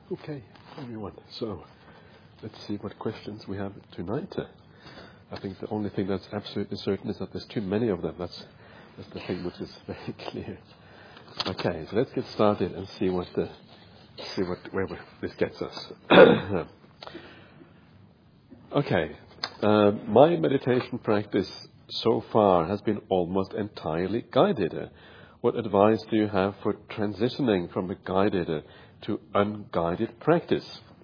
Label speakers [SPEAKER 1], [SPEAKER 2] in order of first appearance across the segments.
[SPEAKER 1] Okay, everyone. So let's see what questions we have tonight. I think the only thing that's absolutely certain is that there's too many of them. That's the thing which is very clear. Okay, so let's get started and see where this gets us. Okay, my meditation practice so far has been almost entirely guided. What advice do you have for transitioning from a guided to unguided practice?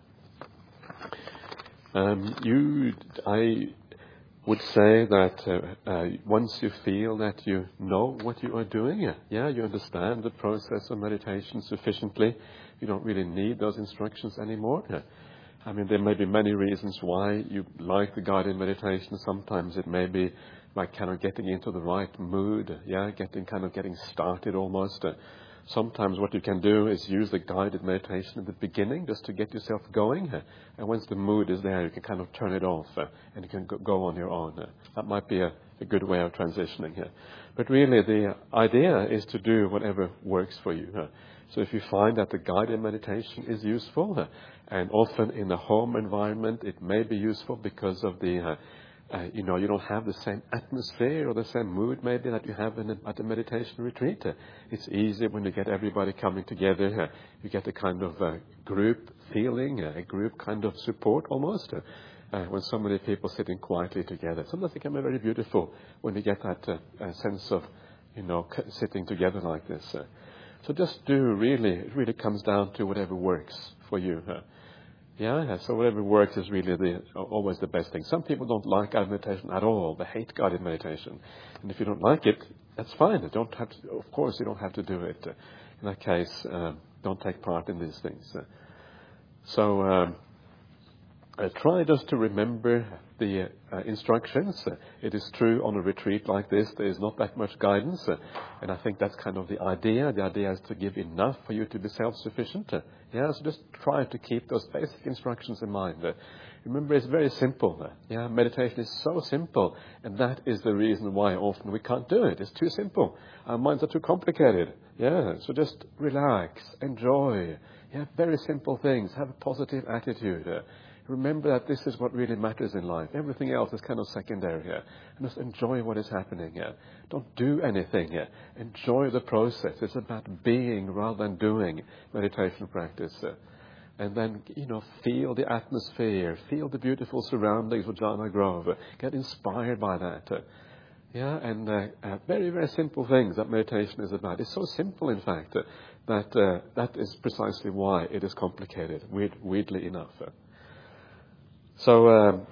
[SPEAKER 1] I would say that once you feel that you know what you are doing, you understand the process of meditation sufficiently, you don't really need those instructions anymore. I mean, there may be many reasons why you like the guided meditation. Sometimes it may be like kind of getting into the right mood, getting started almost. Sometimes what you can do is use the guided meditation at the beginning just to get yourself going. And once the mood is there, you can kind of turn it off and you can go on your own. That might be a good way of transitioning here. But really, the idea is to do whatever works for you. So if you find that the guided meditation is useful, and often in a home environment, it may be useful because of the you don't have the same atmosphere or the same mood maybe that you have at a meditation retreat. It's easy when you get everybody coming together. You get a kind of group feeling, a group kind of support almost. When so many people sitting quietly together. Sometimes it can be very beautiful when you get that sense of, sitting together like this. So just it really comes down to whatever works for you. So whatever works is really always the best thing. Some people don't like guided meditation at all. They hate guided meditation. And if you don't like it, that's fine. Of course, you don't have to do it. In that case, don't take part in these things. Try just to remember the instructions. It is true on a retreat like this, there is not that much guidance. And I think that's kind of the idea. The idea is to give enough for you to be self-sufficient. So just try to keep those basic instructions in mind. Remember, it's very simple. Meditation is so simple. And that is the reason why often we can't do it. It's too simple. Our minds are too complicated. So just relax, enjoy. Very simple things. Have a positive attitude. Remember that this is what really matters in life. Everything else is kind of secondary here. And just enjoy what is happening here. Don't do anything here. Enjoy the process. It's about being rather than doing meditation practice. And then, feel the atmosphere. Feel the beautiful surroundings of Jhana Grove. Get inspired by that. And very, very simple things that meditation is about. It's so simple, in fact, that is precisely why it is complicated, weirdly enough. So I'm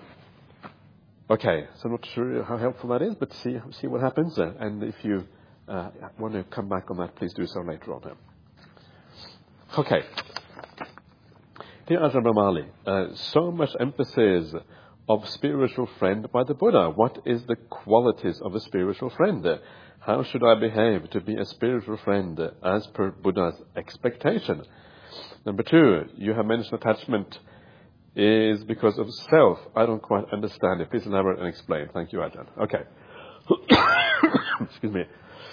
[SPEAKER 1] not sure how helpful that is, but see what happens. And if you want to come back on that, please do so later on. Okay. Dear Ajahn Brahmali, so much emphasis of spiritual friend by the Buddha. What is the qualities of a spiritual friend? How should I behave to be a spiritual friend as per Buddha's expectation? Number 2, you have mentioned attachment is because of self. I don't quite understand it. Please elaborate and explain. Thank you, Ajahn. Okay. Excuse me.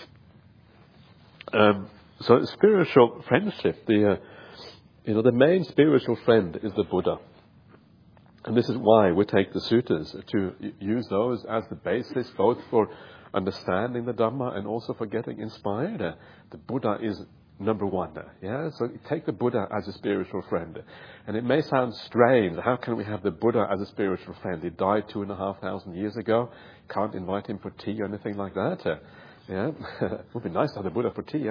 [SPEAKER 1] So spiritual friendship, the main spiritual friend is the Buddha. And this is why we take the suttas, to use those as the basis both for understanding the Dhamma and also for getting inspired. The Buddha is number 1. So take the Buddha as a spiritual friend. And it may sound strange. How can we have the Buddha as a spiritual friend? He died 2,500 years ago. Can't invite him for tea or anything like that. It would be nice to have the Buddha for tea,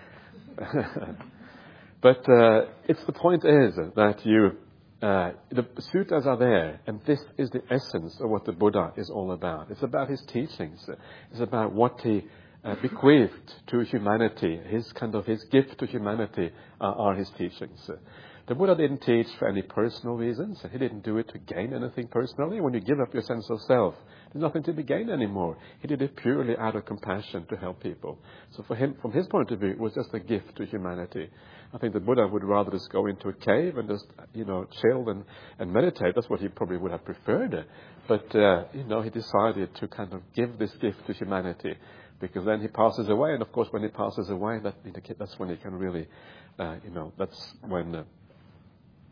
[SPEAKER 1] But the point is that the suttas are there, and this is the essence of what the Buddha is all about. It's about his teachings. It's about what he bequeathed to humanity. His gift to humanity are his teachings. The Buddha didn't teach for any personal reasons. He didn't do it to gain anything personally. When you give up your sense of self, there's nothing to be gained anymore. He did it purely out of compassion to help people. So for him, from his point of view, it was just a gift to humanity. I think the Buddha would rather just go into a cave and just, chill and meditate. That's what he probably would have preferred. But, he decided to kind of give this gift to humanity. Because then he passes away, and of course when he passes away, that's when he can really, that's when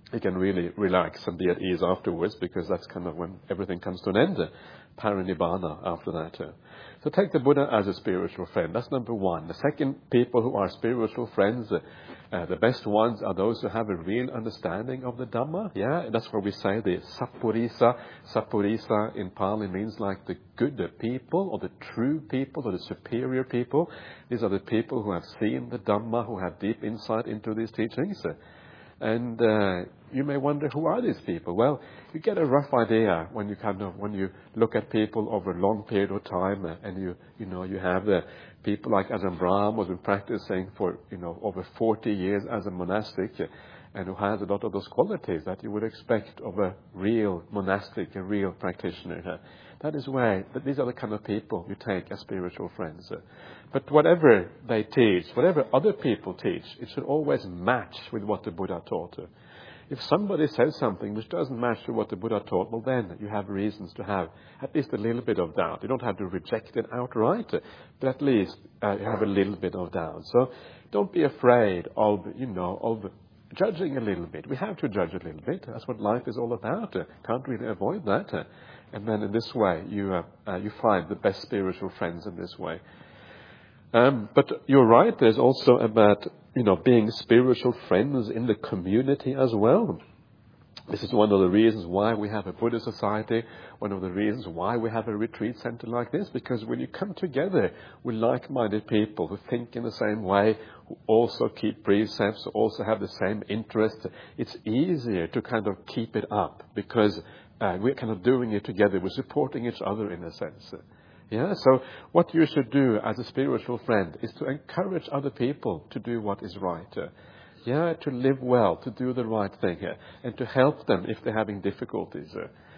[SPEAKER 1] you can really relax and be at ease afterwards, because that's kind of when everything comes to an end. Parinibbana after that. So take the Buddha as a spiritual friend. That's number one. The second, people who are spiritual friends, the best ones are those who have a real understanding of the Dhamma. Yeah, and that's where we say the Sappurisa. Sappurisa in Pali means like the good people, or the true people, or the superior people. These are the people who have seen the Dhamma, who have deep insight into these teachings. And you may wonder, who are these people? Well, you get a rough idea when you look at people over a long period of time, and you have the people like Ajahn Brahm, who's been practicing for over 40 years as a monastic, and who has a lot of those qualities that you would expect of a real monastic, a real practitioner. That is why these are the kind of people you take as spiritual friends. But whatever they teach, whatever other people teach, it should always match with what the Buddha taught. If somebody says something which doesn't match with what the Buddha taught, well then you have reasons to have at least a little bit of doubt. You don't have to reject it outright, but at least you have a little bit of doubt. So don't be afraid of judging a little bit. We have to judge a little bit. That's what life is all about. Can't really avoid that. And then in this way, you find the best spiritual friends in this way. But you're right. There's also about being spiritual friends in the community as well. This is one of the reasons why we have a Buddhist society, one of the reasons why we have a retreat center like this, because when you come together with like-minded people who think in the same way, who also keep precepts, who also have the same interest, it's easier to kind of keep it up, because we're kind of doing it together. We're supporting each other in a sense. Yeah, so what you should do as a spiritual friend is to encourage other people to do what is right. To live well, to do the right thing, and to help them if they're having difficulties.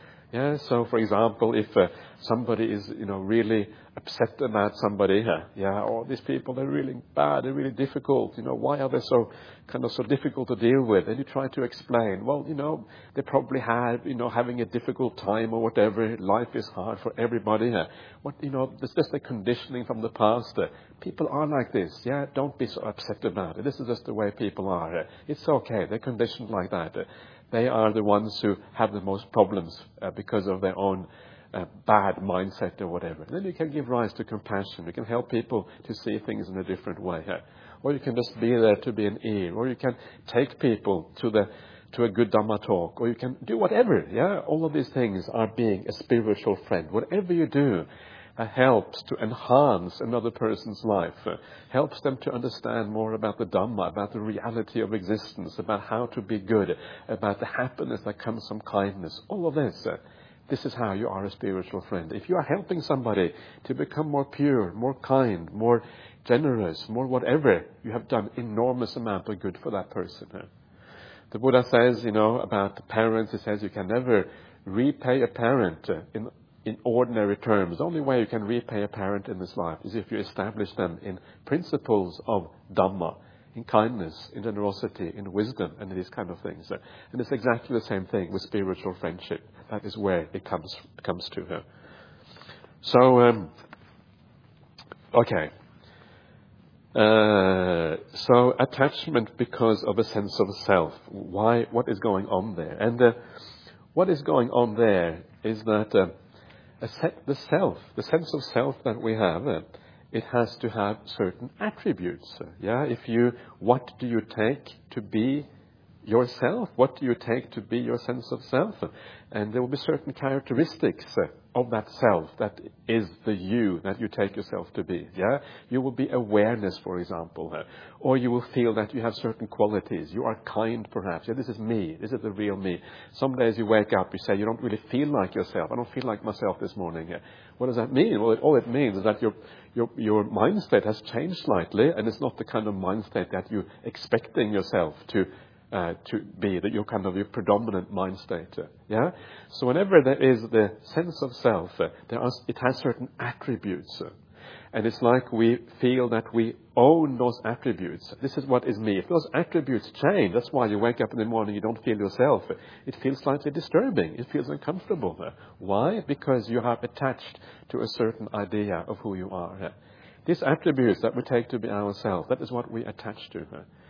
[SPEAKER 1] So for example, if somebody is, really upset about somebody, these people, they're really bad, they're really difficult, why are they so difficult to deal with? And you try to explain, well, they probably having a difficult time or whatever, life is hard for everybody. It's just a conditioning from the past. People are like this, don't be so upset about it. This is just the way people are. It's okay, they're conditioned like that. They are the ones who have the most problems because of their own bad mindset or whatever. Then you can give rise to compassion. You can help people to see things in a different way. Or you can just be there to be an ear. Or you can take people to a good Dhamma talk. Or you can do whatever. All of these things are being a spiritual friend. Whatever you do helps to enhance another person's life, helps them to understand more about the Dhamma, about the reality of existence, about how to be good, about the happiness that comes from kindness. All of this, this is how you are a spiritual friend. If you are helping somebody to become more pure, more kind, more generous, more whatever, you have done enormous amount of good for that person. The Buddha says, about the parents, he says you can never repay a parent in ordinary terms. The only way you can repay a parent in this life is if you establish them in principles of Dhamma, in kindness, in generosity, in wisdom, and these kind of things. And it's exactly the same thing with spiritual friendship. That is where it comes to her. So, okay. So attachment because of a sense of self. Why? What is going on there? And what is going on there is that the sense of self that we have, it has to have certain attributes. What do you take to be yourself? What do you take to be your sense of self? And there will be certain characteristics of that self that is the you that you take yourself to be. You will be awareness, for example, or you will feel that you have certain qualities. You are kind, perhaps. This is me. This is the real me. Some days you wake up, you say, you don't really feel like yourself. I don't feel like myself this morning. What does that mean? Well, all it means is that your mind state has changed slightly, and it's not the kind of mind state that you're expecting yourself to be, that your your predominant mind state. So whenever there is the sense of self, it has certain attributes. And it's like we feel that we own those attributes. This is what is me. If those attributes change, that's why you wake up in the morning, you don't feel yourself. It feels slightly disturbing. It feels uncomfortable. Why? Because you have attached to a certain idea of who you are. These attributes that we take to be ourselves, that is what we attach to.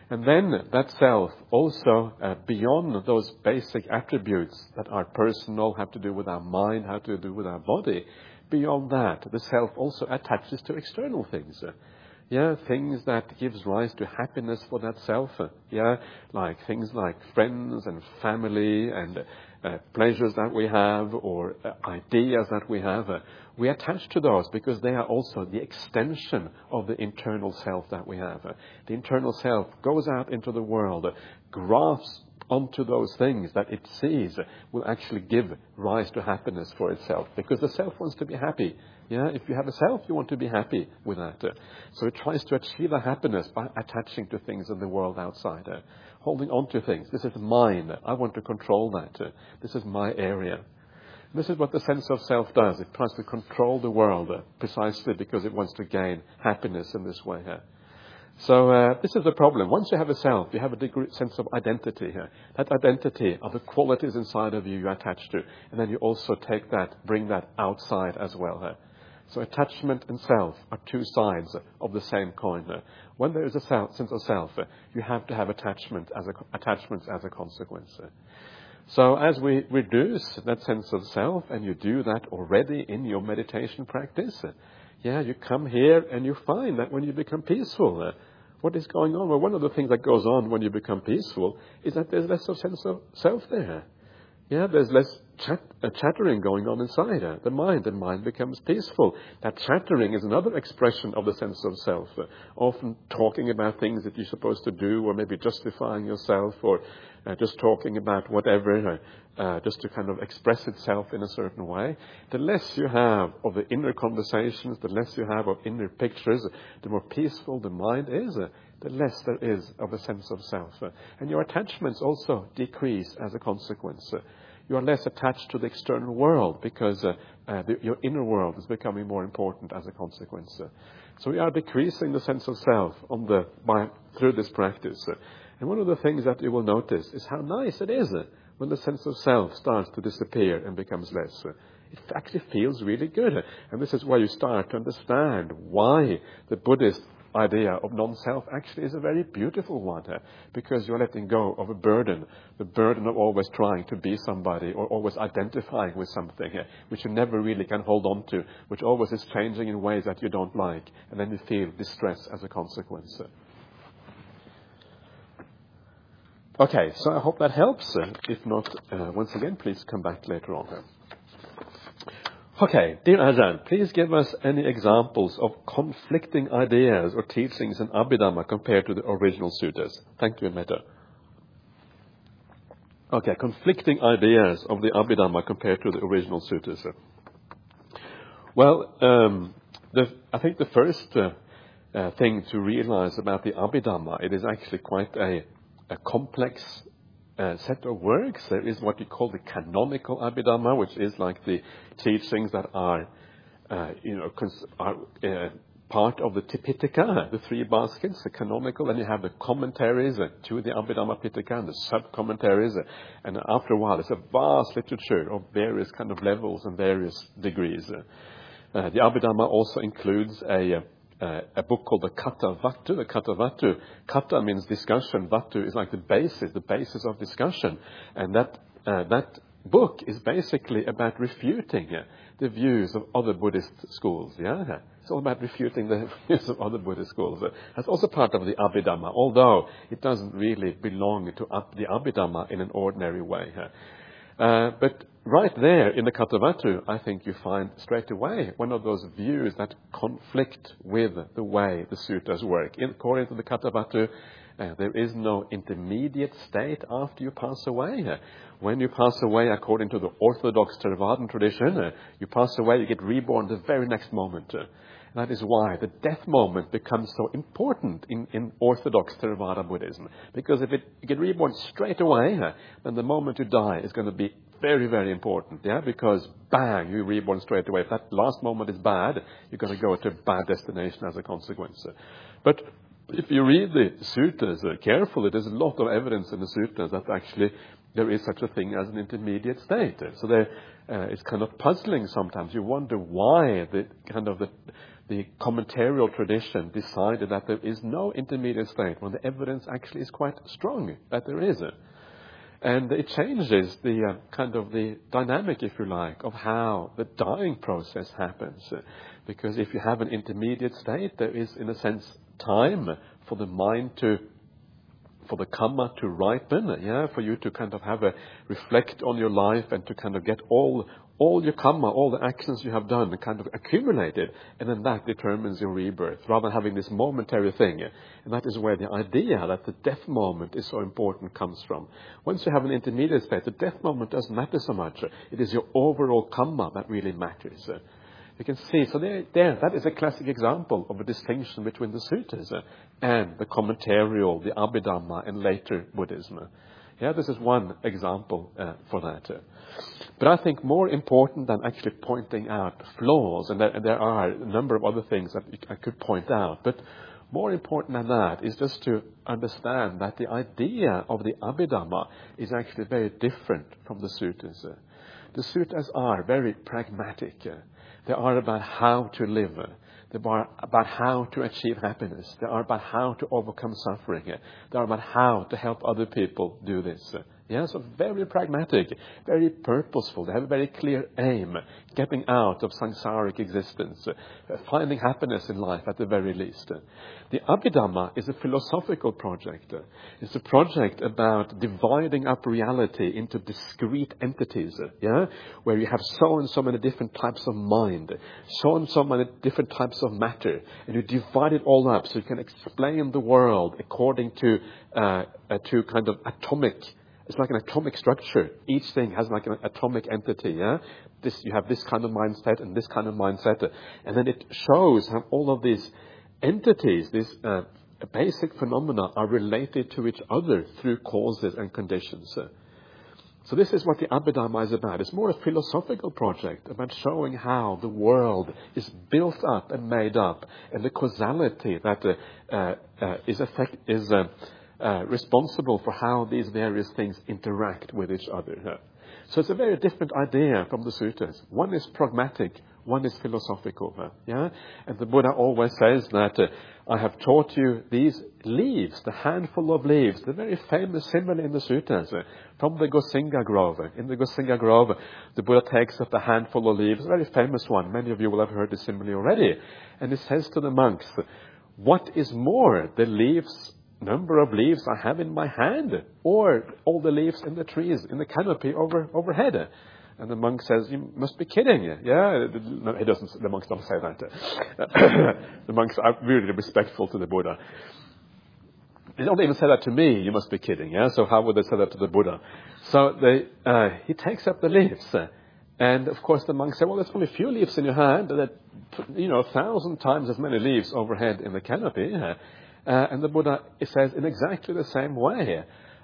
[SPEAKER 1] And then that self also, beyond those basic attributes that are personal, have to do with our mind, have to do with our body, beyond that, the self also attaches to external things. Things that gives rise to happiness for that self. Like things like friends and family and pleasures that we have or ideas that we have. We attach to those because they are also the extension of the internal self that we have. The internal self goes out into the world, grasps onto those things that it sees will actually give rise to happiness for itself, because the self wants to be happy. If you have a self, you want to be happy with that. So it tries to achieve a happiness by attaching to things in the world outside, holding on to things. This is mine. I want to control that. This is my area. This is what the sense of self does. It tries to control the world precisely because it wants to gain happiness in this way. So this is the problem. Once you have a self, you have a sense of identity here. That identity are the qualities inside of you attach to. And then you also take that, bring that outside as well. So attachment and self are two sides of the same coin. When there is a sense of self, you have to have attachments as a consequence. So as we reduce that sense of self, and you do that already in your meditation practice, you come here and you find that when you become peaceful, what is going on? Well, one of the things that goes on when you become peaceful is that there's less of sense of self there. There's less chattering going on inside the mind becomes peaceful. That chattering is another expression of the sense of self, often talking about things that you're supposed to do, or maybe justifying yourself, or just talking about whatever, just to kind of express itself in a certain way. The less you have of the inner conversations, the less you have of inner pictures, the more peaceful the mind is, the less there is of a sense of self. And your attachments also decrease as a consequence. You are less attached to the external world because your inner world is becoming more important as a consequence. So we are decreasing the sense of self through this practice. And one of the things that you will notice is how nice it is when the sense of self starts to disappear and becomes less. It actually feels really good. And this is where you start to understand why the Buddhist idea of non-self actually is a very beautiful one, because you're letting go of a burden, the burden of always trying to be somebody or always identifying with something which you never really can hold on to, which always is changing in ways that you don't like, and then you feel distress as a consequence. Okay, so I hope that helps. If not, once again, please come back later on. Okay, dear Ajahn, please give us any examples of conflicting ideas or teachings in Abhidhamma compared to the original suttas. Thank you, Metta. Okay, conflicting ideas of the Abhidhamma compared to the original suttas. Well, I think the first thing to realize about the Abhidhamma, it is actually quite a complex set of works. There is what we call the canonical Abhidhamma, which is like the teachings that are part of the Tipitaka, the three baskets, the canonical, and you have the commentaries to the Abhidhamma Pitaka and the sub-commentaries, and after a while it's a vast literature of various kind of levels and various degrees. The Abhidhamma also includes a book called the Katha-Vatu. The Katha-Vatu, Katha means discussion, Vatu is like the basis of discussion. And that book is basically about refuting the views of other Buddhist schools. It's all about refuting the views of other Buddhist schools. That's also part of the Abhidhamma, although it doesn't really belong to the Abhidhamma in an ordinary way. But right there in the Katha-Vatu, I think you find straight away one of those views that conflict with the way the suttas work. According to the Katha-Vatu, there is no intermediate state after you pass away. When you pass away, according to the orthodox Theravadan tradition, you pass away, you get reborn the very next moment. That is why the death moment becomes so important in Orthodox Theravada Buddhism. Because if you get reborn straight away, then the moment you die is going to be very, very important. Because bang, you're reborn straight away. If that last moment is bad, you're going to go to a bad destination as a consequence. But if you read the suttas carefully, there's a lot of evidence in the suttas that actually there is such a thing as an intermediate state. So it's kind of puzzling sometimes. You wonder why the the commentarial tradition decided that there is no intermediate state when the evidence actually is quite strong that there is. And it changes the kind of the dynamic, if you like, of how the dying process happens. Because if you have an intermediate state, there is, in a sense, time for the mind for the karma to ripen, for you to kind of reflect on your life and to kind of get all your karma, all the actions you have done kind of accumulated, and then that determines your rebirth, rather than having this momentary thing. And that is where the idea that the death moment is so important comes from. Once you have an intermediate state, the death moment doesn't matter so much. It is your overall karma that really matters. You can see, so that is a classic example of a distinction between the suttas and the commentarial, the Abhidhamma, and later Buddhism. This is one example for that. But I think more important than actually pointing out flaws, and there are a number of other things that I could point out, but more important than that is just to understand that the idea of the Abhidhamma is actually very different from the suttas. The suttas are very pragmatic. They are about how to live. They are about how to achieve happiness. They are about how to overcome suffering. They are about how to help other people do this. So very pragmatic, very purposeful. They have a very clear aim, getting out of samsaric existence, finding happiness in life at the very least. The Abhidhamma is a philosophical project. It's a project about dividing up reality into discrete entities, where you have so and so many different types of mind, so and so many different types of matter, and you divide it all up so you can explain the world according to kind of atomic. It's like an atomic structure. Each thing has like an atomic entity. You have this kind of mindset and this kind of mindset, and then it shows how all of these entities, these basic phenomena, are related to each other through causes and conditions. So this is what the Abhidhamma is about. It's more a philosophical project about showing how the world is built up and made up, and the causality that is responsible for how these various things interact with each other. So it's a very different idea from the suttas. One is pragmatic, one is philosophical. And the Buddha always says that I have taught you these leaves, the handful of leaves, the very famous simile in the suttas, from the Gosinga Grove. In the Gosinga Grove, the Buddha takes up a handful of leaves, a very famous one. Many of you will have heard the simile already. And he says to the monks, what is more, the number of leaves I have in my hand, or all the leaves in the trees, in the canopy overhead? And the monk says, you must be kidding. No, he doesn't. The monks don't say that. The monks are really respectful to the Buddha. They don't even say that to me, you must be kidding. So how would they say that to the Buddha? So he takes up the leaves. And of course the monks say, well, there's only a few leaves in your hand. That 1,000 times as many leaves overhead in the canopy. And the Buddha says in exactly the same way,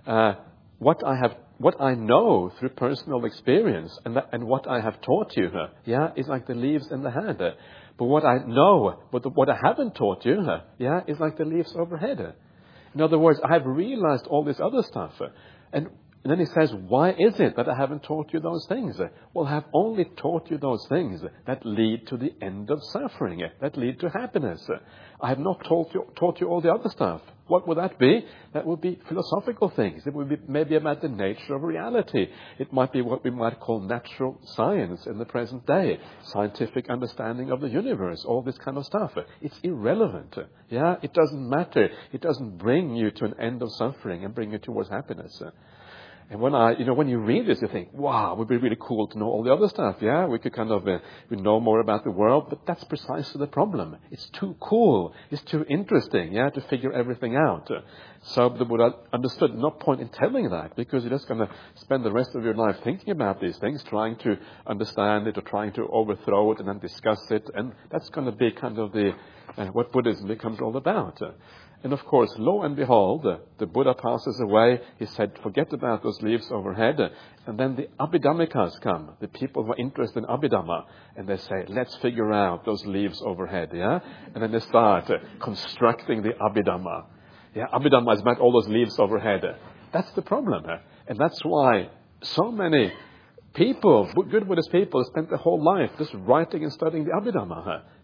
[SPEAKER 1] what I know through personal experience and what I have taught you, is like the leaves in the hand. But what I know, what I haven't taught you, is like the leaves overhead. In other words, I have realized all this other stuff. And then he says, why is it that I haven't taught you those things? Well, I have only taught you those things that lead to the end of suffering, that lead to happiness. I have not taught you all the other stuff. What would that be? That would be philosophical things. It would be maybe about the nature of reality. It might be what we might call natural science in the present day, scientific understanding of the universe, all this kind of stuff. It's irrelevant. It doesn't matter. It doesn't bring you to an end of suffering and bring you towards happiness. And when you read this, you think, wow, it would be really cool to know all the other stuff. We could kind of we know more about the world, but that's precisely the problem. It's too cool. It's too interesting, to figure everything out. So the Buddha understood no point in telling that, because you're just going to spend the rest of your life thinking about these things, trying to understand it or trying to overthrow it and then discuss it. And that's going to be kind of what Buddhism becomes all about. And of course, lo and behold, the Buddha passes away. He said, forget about those leaves overhead. And then the Abhidhammikas come, the people who are interested in Abhidhamma. And they say, let's figure out those leaves overhead. And then they start constructing the Abhidhamma. Abhidhamma is about all those leaves overhead. That's the problem. And that's why so many people, good Buddhist people, spent their whole life just writing and studying the Abhidhamma.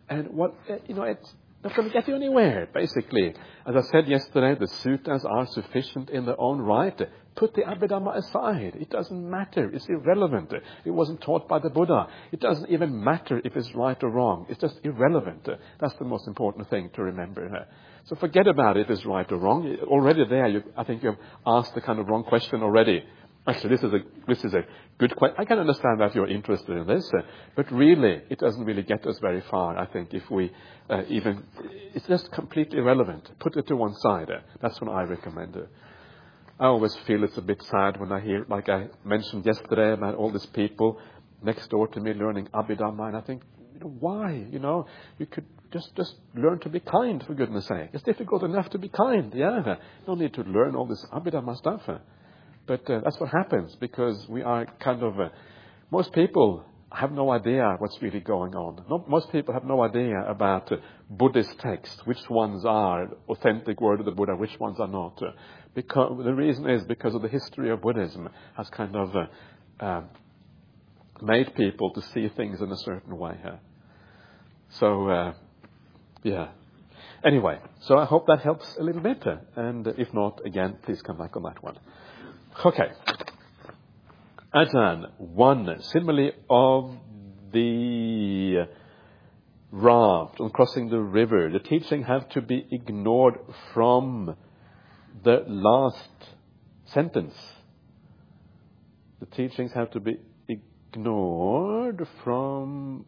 [SPEAKER 1] And it's not going to get you anywhere, basically. As I said yesterday, the suttas are sufficient in their own right. Put the Abhidhamma aside. It doesn't matter. It's irrelevant. It wasn't taught by the Buddha. It doesn't even matter if it's right or wrong. It's just irrelevant. That's the most important thing to remember. So forget about it if it's right or wrong. Already there, I think you've asked the kind of wrong question already. Actually, this is a good question. I can understand that you're interested in this, but really, it doesn't really get us very far, I think, if we it's just completely irrelevant. Put it to one side. That's what I recommend. I always feel it's a bit sad when I hear, like I mentioned yesterday, about all these people next door to me learning Abhidhamma, and I think, why? You could just learn to be kind, for goodness sake. It's difficult enough to be kind, yeah. You don't need to learn all this Abhidhamma stuff. But that's what happens, because we are kind of... most people have no idea what's really going on. Most people have no idea about Buddhist texts, which ones are authentic word of the Buddha, which ones are not. Because the reason is because of the history of Buddhism has kind of made people to see things in a certain way. So, yeah. Anyway, so I hope that helps a little bit. And if not, again, please come back on that one. Okay. Ajahn, 1. Simile of the raft on crossing the river. The teaching have to be ignored from the last sentence. The teachings have to be ignored from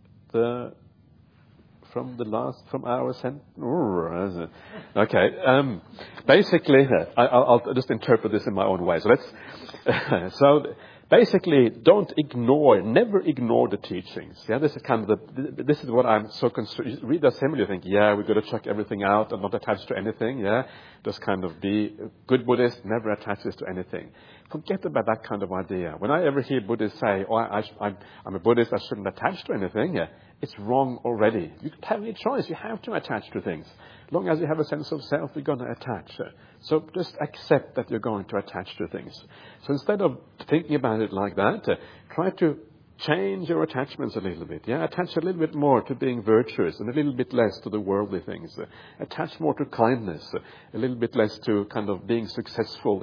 [SPEAKER 1] our sentence. Okay. Basically, I'll just interpret this in my own way. So basically, never ignore the teachings. Yeah, this is what I'm so concerned. You read the assembly, you think, yeah, we've got to check everything out and not attach to anything. Yeah, just kind of be a good Buddhist, never attaches to anything. Forget about that kind of idea. When I ever hear Buddhists say, I'm a Buddhist, I shouldn't attach to anything, it's wrong already. You don't have any choice. You have to attach to things. As long as you have a sense of self, you're going to attach. So just accept that you're going to attach to things. So instead of thinking about it like that, try to change your attachments a little bit. Yeah, attach a little bit more to being virtuous and a little bit less to the worldly things. Attach more to kindness, a little bit less to kind of being successful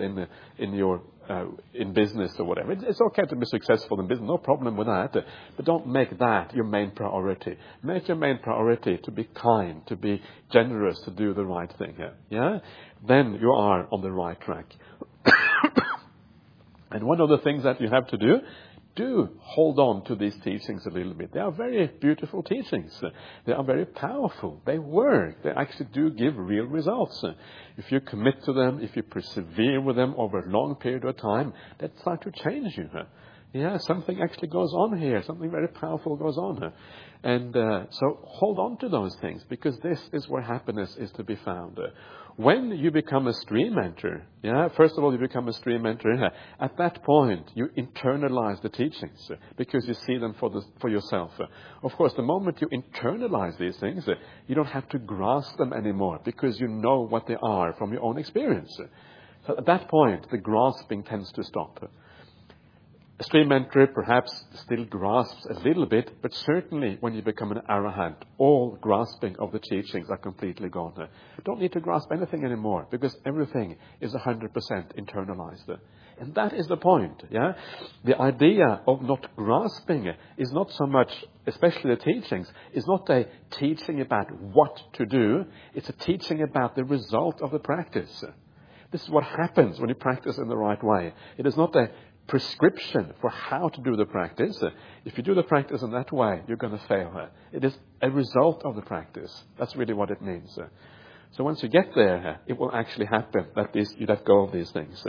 [SPEAKER 1] in business or whatever. It's okay to be successful in business, no problem with that. But don't make that your main priority. Make your main priority to be kind, to be generous, to do the right thing. Yeah, then you are on the right track. And one of the things that you have to do hold on to these teachings a little bit. They are very beautiful teachings. They are very powerful. They work. They actually do give real results. If you commit to them, if you persevere with them over a long period of time, they start to change you. Yeah, something actually goes on here. Something very powerful goes on. And so hold on to those things, because this is where happiness is to be found. When you become a stream enter, first of all, you become a stream enter. At that point, you internalize the teachings because you see them for yourself. Of course, the moment you internalize these things, you don't have to grasp them anymore because you know what they are from your own experience. So at that point, the grasping tends to stop. A stream entry perhaps still grasps a little bit, but certainly when you become an arahant, all grasping of the teachings are completely gone. You don't need to grasp anything anymore because everything is 100% internalized. And that is the point. Yeah, the idea of not grasping is not so much, especially the teachings, is not a teaching about what to do. It's a teaching about the result of the practice. This is what happens when you practice in the right way. It is not a prescription for how to do the practice. If you do the practice in that way, you're going to fail. It is a result of the practice. That's really what it means. So once you get there, it will actually happen that you let go of these things.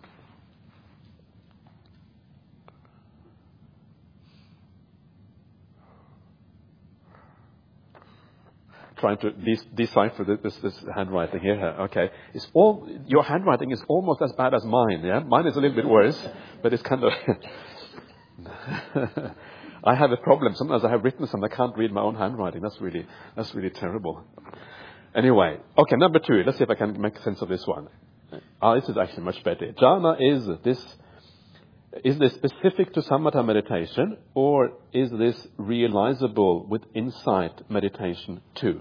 [SPEAKER 1] Trying to decipher this handwriting here. Okay, your handwriting is almost as bad as mine. Yeah, mine is a little bit worse, but it's kind of. I have a problem. Sometimes I have written something, I can't read my own handwriting. That's really terrible. Anyway, okay, number 2. Let's see if I can make sense of this one. This is actually much better. Jhana is this Is this specific to samatha meditation, or is this realizable with insight meditation too?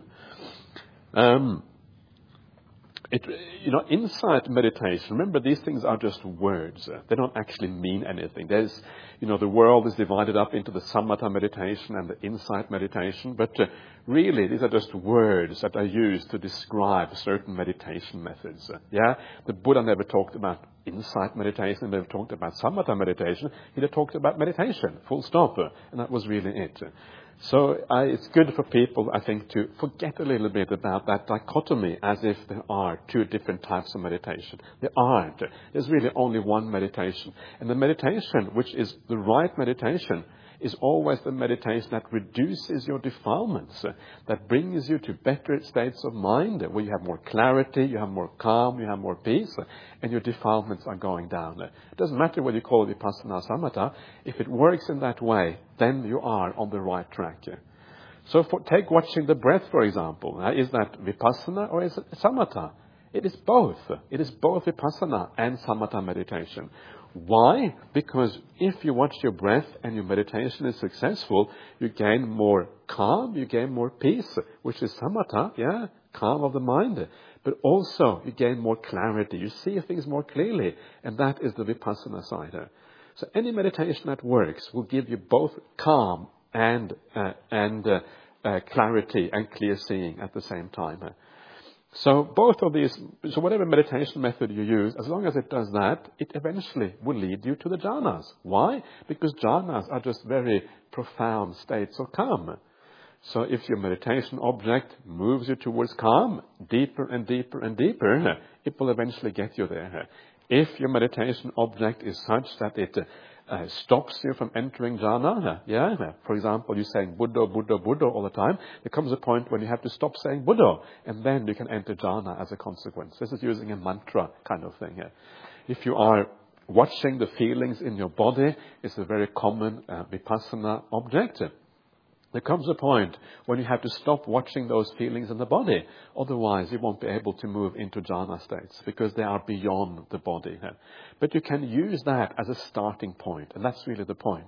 [SPEAKER 1] Insight meditation, remember these things are just words. They don't actually mean anything. The world is divided up into the samatha meditation and the insight meditation, but really these are just words that are used to describe certain meditation methods. The Buddha never talked about insight meditation, never talked about samatha meditation. He talked about meditation, full stop, and that was really it. So it's good for people, I think, to forget a little bit about that dichotomy as if there are two different types of meditation. There aren't. There's really only one meditation. And the meditation, which is the right meditation, is always the meditation that reduces your defilements, that brings you to better states of mind, where you have more clarity, you have more calm, you have more peace, and your defilements are going down. It doesn't matter whether you call it vipassana or samatha. If it works in that way, then you are on the right track. So take watching the breath, for example. Is that vipassana or is it samatha? It is both. It is both vipassana and samatha meditation. Why? Because if you watch your breath and your meditation is successful, you gain more calm, you gain more peace, which is samatha, calm of the mind. But also you gain more clarity. You see things more clearly, and that is the vipassana side. So any meditation that works will give you both calm and clarity and clear seeing at the same time. So both of these, whatever meditation method you use, as long as it does that, it eventually will lead you to the jhanas. Why? Because jhanas are just very profound states of calm. So if your meditation object moves you towards calm, deeper and deeper and deeper, it will eventually get you there. If your meditation object is such that it stops you from entering jhana, for example, you're saying Buddha, Buddha, Buddha all the time, there comes a point when you have to stop saying Buddha, and then you can enter jhana as a consequence. This is using a mantra kind of thing. If you are watching the feelings in your body, it's a very common vipassana object. There comes a point when you have to stop watching those feelings in the body. Otherwise, you won't be able to move into jhana states because they are beyond the body. But you can use that as a starting point, and that's really the point.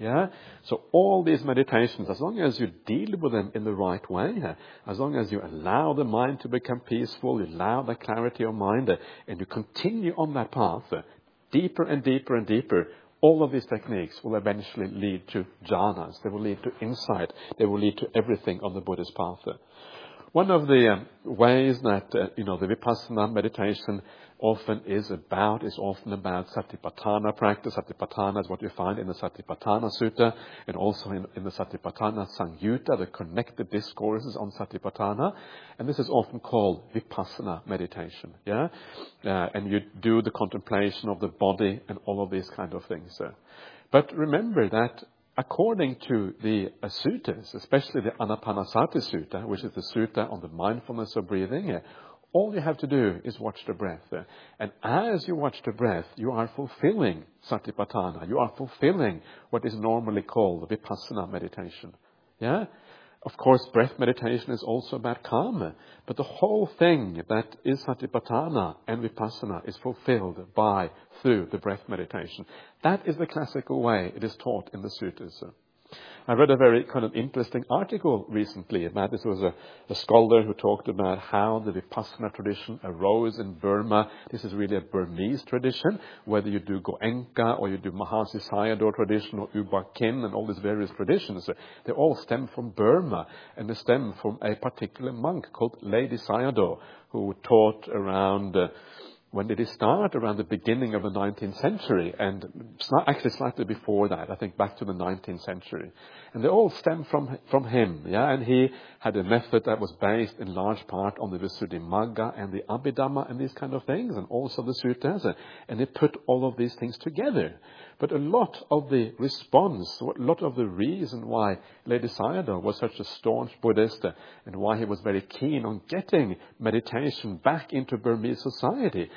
[SPEAKER 1] So all these meditations, as long as you deal with them in the right way, as long as you allow the mind to become peaceful, you allow the clarity of mind, and you continue on that path, deeper and deeper and deeper, all of these techniques will eventually lead to jhanas. They will lead to insight. They will lead to everything on the Buddhist path. One of the ways that the vipassana meditation often is about satipatthana practice. Satipatthana is what you find in the Satipatthana Sutta and also in the Satipatthana Samyutta, the connected discourses on Satipatthana. And this is often called vipassana meditation. And you do the contemplation of the body and all of these kind of things. But remember that according to the suttas, especially the Anapanasati Sutta, which is the sutta on the mindfulness of breathing, all you have to do is watch the breath. And as you watch the breath, you are fulfilling satipatthana. You are fulfilling what is normally called vipassana meditation. Of course, breath meditation is also about calm. But the whole thing that is satipatthana and vipassana is fulfilled through the breath meditation. That is the classical way it is taught in the suttas. I read a very kind of interesting article recently about this. Was a scholar who talked about how the Vipassana tradition arose in Burma. This is really a Burmese tradition, whether you do Goenka or you do Mahasi Sayadaw tradition or U Ba Khin and all these various traditions. They all stem from Burma, and they stem from a particular monk called Ledi Sayadaw, who taught around... when did he start? Around the beginning of the 19th century, and actually slightly before that, I think back to the 19th century. And they all stem from him, and he had a method that was based in large part on the Visuddhimagga and the Abhidhamma and these kind of things, and also the suttas, and he put all of these things together. But a lot of the response, a lot of the reason why Ledi Sayadaw was such a staunch Buddhist and why he was very keen on getting meditation back into Burmese society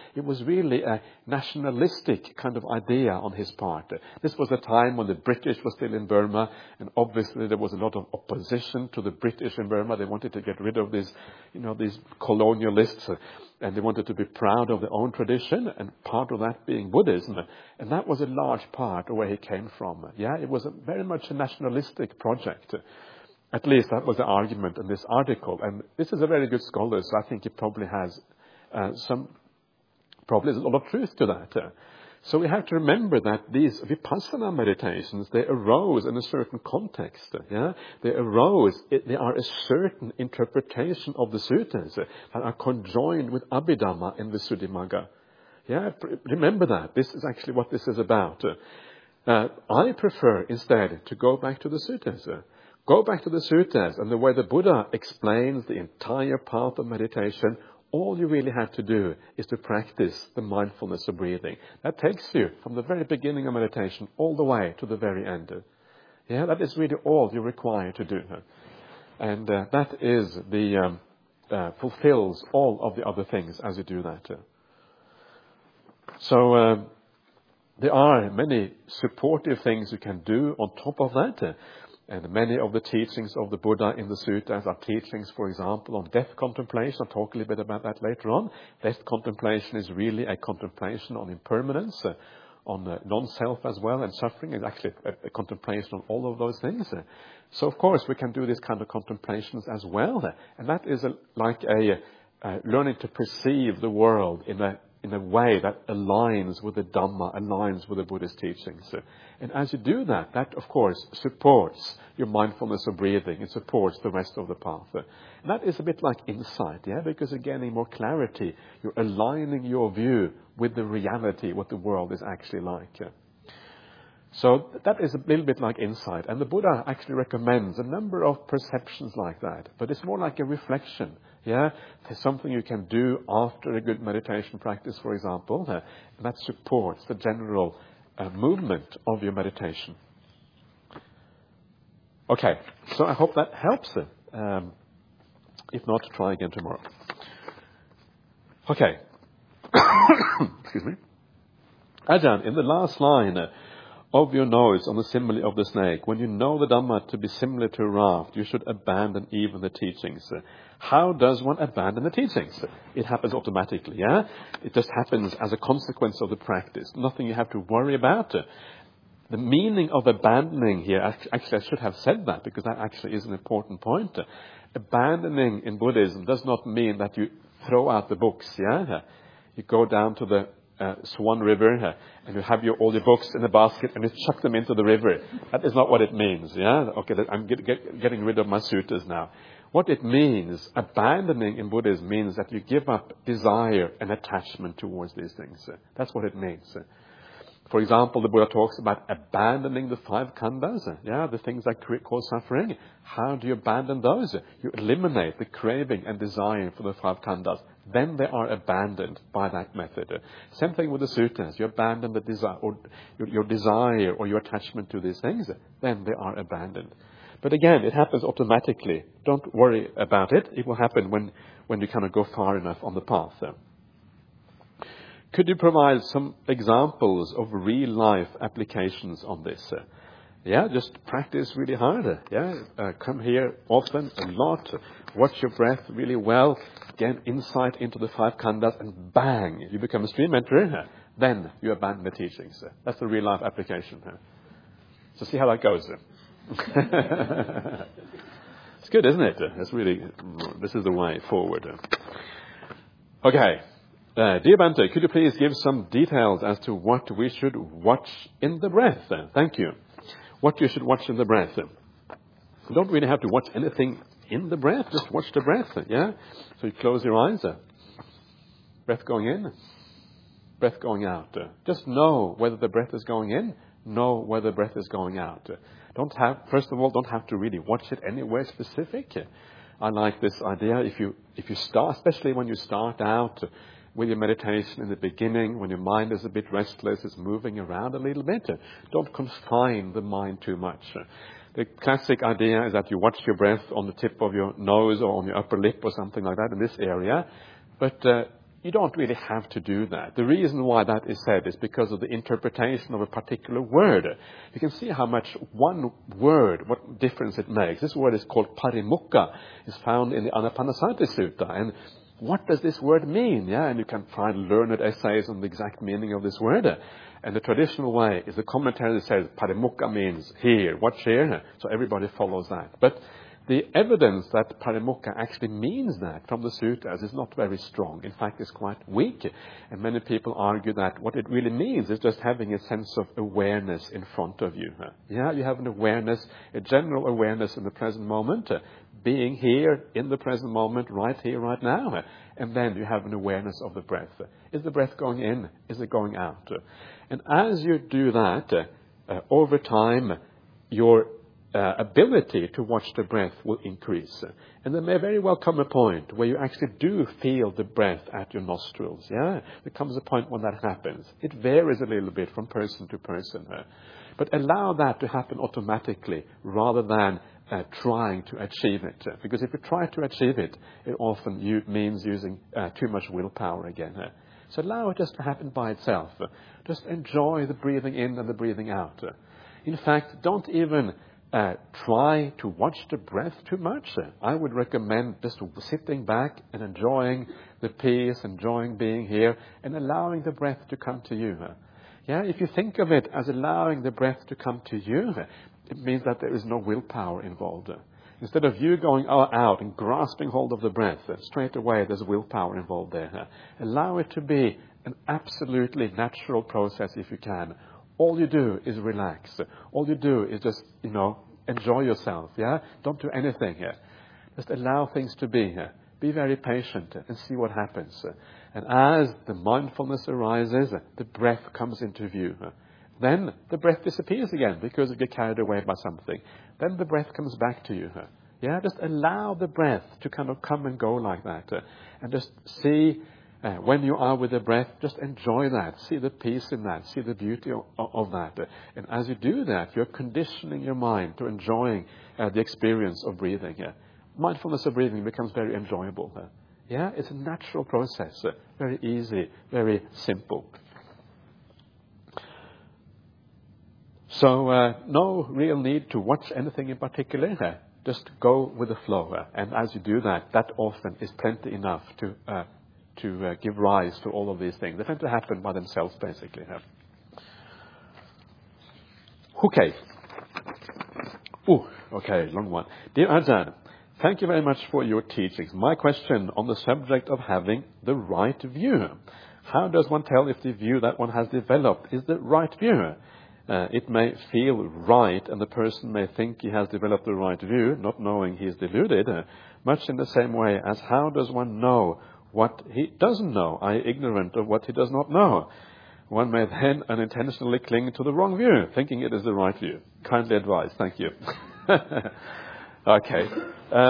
[SPEAKER 1] It was really a nationalistic kind of idea on his part. This was a time when the British were still in Burma, and obviously there was a lot of opposition to the British in Burma. They wanted to get rid of these colonialists, and they wanted to be proud of their own tradition, and part of that being Buddhism. And that was a large part of where he came from. Yeah, it was very much a nationalistic project. At least that was the argument in this article. And this is a very good scholar, so I think he probably has probably there's a lot of truth to that. So we have to remember that these Vipassana meditations, they arose in a certain context. Yeah? They are a certain interpretation of the suttas that are conjoined with Abhidhamma in the Suddhimagga. Yeah? Remember that. This is actually what this is about. I prefer instead to go back to the suttas. Go back to the suttas, and the way the Buddha explains the entire path of meditation, all you really have to do is to practice the mindfulness of breathing. That takes you from the very beginning of meditation all the way to the very end. Yeah, that is really all you require to do. And that is fulfills all of the other things as you do that. So there are many supportive things you can do on top of that. And many of the teachings of the Buddha in the suttas are teachings, for example, on death contemplation. I'll talk a little bit about that later on. Death contemplation is really a contemplation on impermanence, on non-self as well, and suffering is actually a contemplation on all of those things. So, of course, we can do this kind of contemplations as well. And that is like learning to perceive the world in a way that aligns with the Dhamma, aligns with the Buddhist teachings. And as you do that, that of course supports your mindfulness of breathing. It supports the rest of the path. And that is a bit like insight, yeah, because you're gaining more clarity. You're aligning your view with the reality, what the world is actually like. So that is a little bit like insight. And the Buddha actually recommends a number of perceptions like that. But it's more like a reflection. Yeah, there's something you can do after a good meditation practice, for example, and that supports the general movement of your meditation. Okay, so I hope that helps. If not, try again tomorrow. Okay. Excuse me. Ajahn, in the last line of your notes on the simile of the snake, when you know the Dhamma to be similar to a raft, you should abandon even the teachings. How does one abandon the teachings? It happens automatically, yeah? It just happens as a consequence of the practice. Nothing you have to worry about. The meaning of abandoning here, actually I should have said that because that actually is an important point. Abandoning in Buddhism does not mean that you throw out the books, yeah? You go down to the Swan River and you have all your books in a basket and you chuck them into the river. That is not what it means, yeah? Okay, I'm getting rid of my suttas now. What it means, abandoning in Buddhism, means that you give up desire and attachment towards these things. That's what it means. For example, the Buddha talks about abandoning the 5 khandhas, yeah, the things that cause suffering. How do you abandon those? You eliminate the craving and desire for the 5 khandhas. Then they are abandoned by that method. Same thing with the suttas. You abandon the desire, or your desire or your attachment to these things. Then they are abandoned. But again, it happens automatically. Don't worry about it. It will happen when you kind of go far enough on the path. Could you provide some examples of real-life applications on this? Yeah, just practice really hard. Yeah, come here often, a lot. Watch your breath really well. Gain insight into the 5 khandhas, and bang, you become a stream enterer. Then you abandon the teachings. That's the real-life application. So see how that goes. It's good, isn't it? This is the way forward. Okay. Dear Bhante, could you please give some details as to what we should watch in the breath? Thank you. What you should watch in the breath. You don't really have to watch anything in the breath. Just watch the breath. Yeah? So you close your eyes. Breath going in. Breath going out. Just know whether the breath is going in. Know whether the breath is going out. First of all, don't have to really watch it anywhere specific. I like this idea. If you start, especially when you start out with your meditation in the beginning, when your mind is a bit restless, it's moving around a little bit, don't confine the mind too much. The classic idea is that you watch your breath on the tip of your nose or on your upper lip or something like that in this area. But, you don't really have to do that. The reason why that is said is because of the interpretation of a particular word. You can see how much one word, what difference it makes. This word is called parimukha. It's found in the Anapanasati Sutta. And what does this word mean? Yeah, and you can find learned essays on the exact meaning of this word. And the traditional way is the commentary that says parimukha means here, watch here. So everybody follows that. But the evidence that parimukha actually means that from the sutras is not very strong. In fact, it's quite weak. And many people argue that what it really means is just having a sense of awareness in front of you. Yeah, you have an awareness, a general awareness in the present moment, being here in the present moment, right here, right now. And then you have an awareness of the breath. Is the breath going in? Is it going out? And as you do that, over time, your ability to watch the breath will increase. And there may very well come a point where you actually do feel the breath at your nostrils. Yeah, there comes a point when that happens. It varies a little bit from person to person. But allow that to happen automatically rather than trying to achieve it. Because if you try to achieve it, it often means using too much willpower again. So allow it just to happen by itself. Just enjoy the breathing in and the breathing out. In fact, don't even try to watch the breath too much. I would recommend just sitting back and enjoying the peace, enjoying being here, and allowing the breath to come to you. Yeah, if you think of it as allowing the breath to come to you, it means that there is no willpower involved. Instead of you going out and grasping hold of the breath, straight away there's willpower involved there. Allow it to be an absolutely natural process if you can. All you do is relax. All you do is just, enjoy yourself. Yeah, don't do anything here. Just allow things to be here. Be very patient and see what happens. And as the mindfulness arises, the breath comes into view. Then the breath disappears again because you get carried away by something. Then the breath comes back to you. Yeah, just allow the breath to kind of come and go like that. And just see when you are with the breath, just enjoy that. See the peace in that. See the beauty of that. And as you do that, you're conditioning your mind to enjoying the experience of breathing. Mindfulness of breathing becomes very enjoyable. Yeah, it's a natural process. Very easy, very simple. So no real need to watch anything in particular. Just go with the flow. And as you do that, that often is plenty enough to give rise to all of these things. They tend to happen by themselves, basically. Okay. Okay, long one. Dear Ajahn, thank you very much for your teachings. My question on the subject of having the right view. How does one tell if the view that one has developed is the right view? It may feel right, and the person may think he has developed the right view, not knowing he is deluded, much in the same way as how does one know what he doesn't know, i.e. ignorant of what he does not know. One may then unintentionally cling to the wrong view, thinking it is the right view. Kindly advise. Thank you. Okay.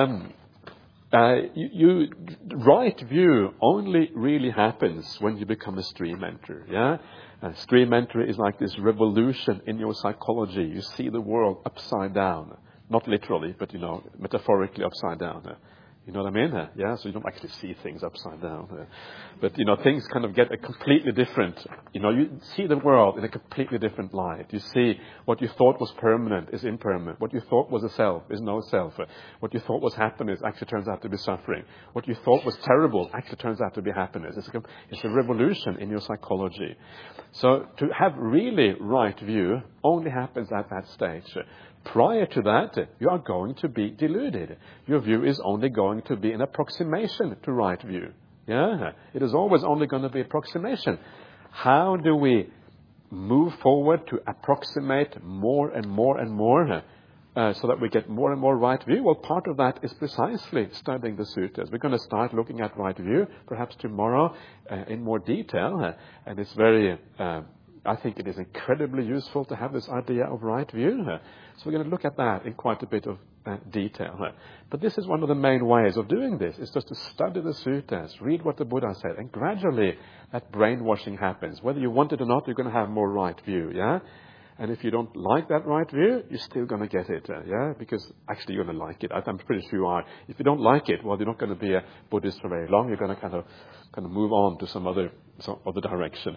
[SPEAKER 1] Right view only really happens when you become a stream entry. Yeah? Stream entry is like this revolution in your psychology. You see the world upside down. Not literally, but, metaphorically upside down. You know what I mean? Yeah, so you don't actually see things upside down. But, things kind of get a completely different, you see the world in a completely different light. You see what you thought was permanent is impermanent. What you thought was a self is no self. What you thought was happiness actually turns out to be suffering. What you thought was terrible actually turns out to be happiness. It's a revolution in your psychology. So to have really right view only happens at that stage. Prior to that, you are going to be deluded. Your view is only going to be an approximation to right view. Yeah, it is always only going to be approximation. How do we move forward to approximate more and more and more so that we get more and more right view? Well, part of that is precisely studying the sutras. We're going to start looking at right view, perhaps tomorrow, in more detail. And it's very... I think it is incredibly useful to have this idea of right view. So we're going to look at that in quite a bit of detail. But this is one of the main ways of doing this, is just to study the sutras, read what the Buddha said, and gradually that brainwashing happens. Whether you want it or not, you're going to have more right view, yeah? And if you don't like that right view, you're still going to get it, because actually you're going to like it. I'm pretty sure you are. If you don't like it, well, you're not going to be a Buddhist for very long. You're going to kind of move on to some other direction.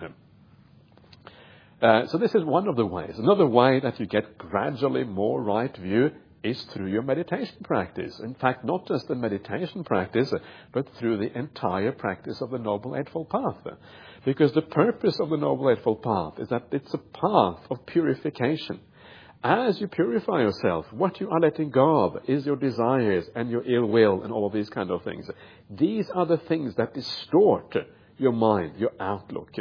[SPEAKER 1] So this is one of the ways. Another way that you get gradually more right view is through your meditation practice. In fact, not just the meditation practice, but through the entire practice of the Noble Eightfold Path. Because the purpose of the Noble Eightfold Path is that it's a path of purification. As you purify yourself, what you are letting go of is your desires and your ill will and all of these kind of things. These are the things that distort your mind, your outlook.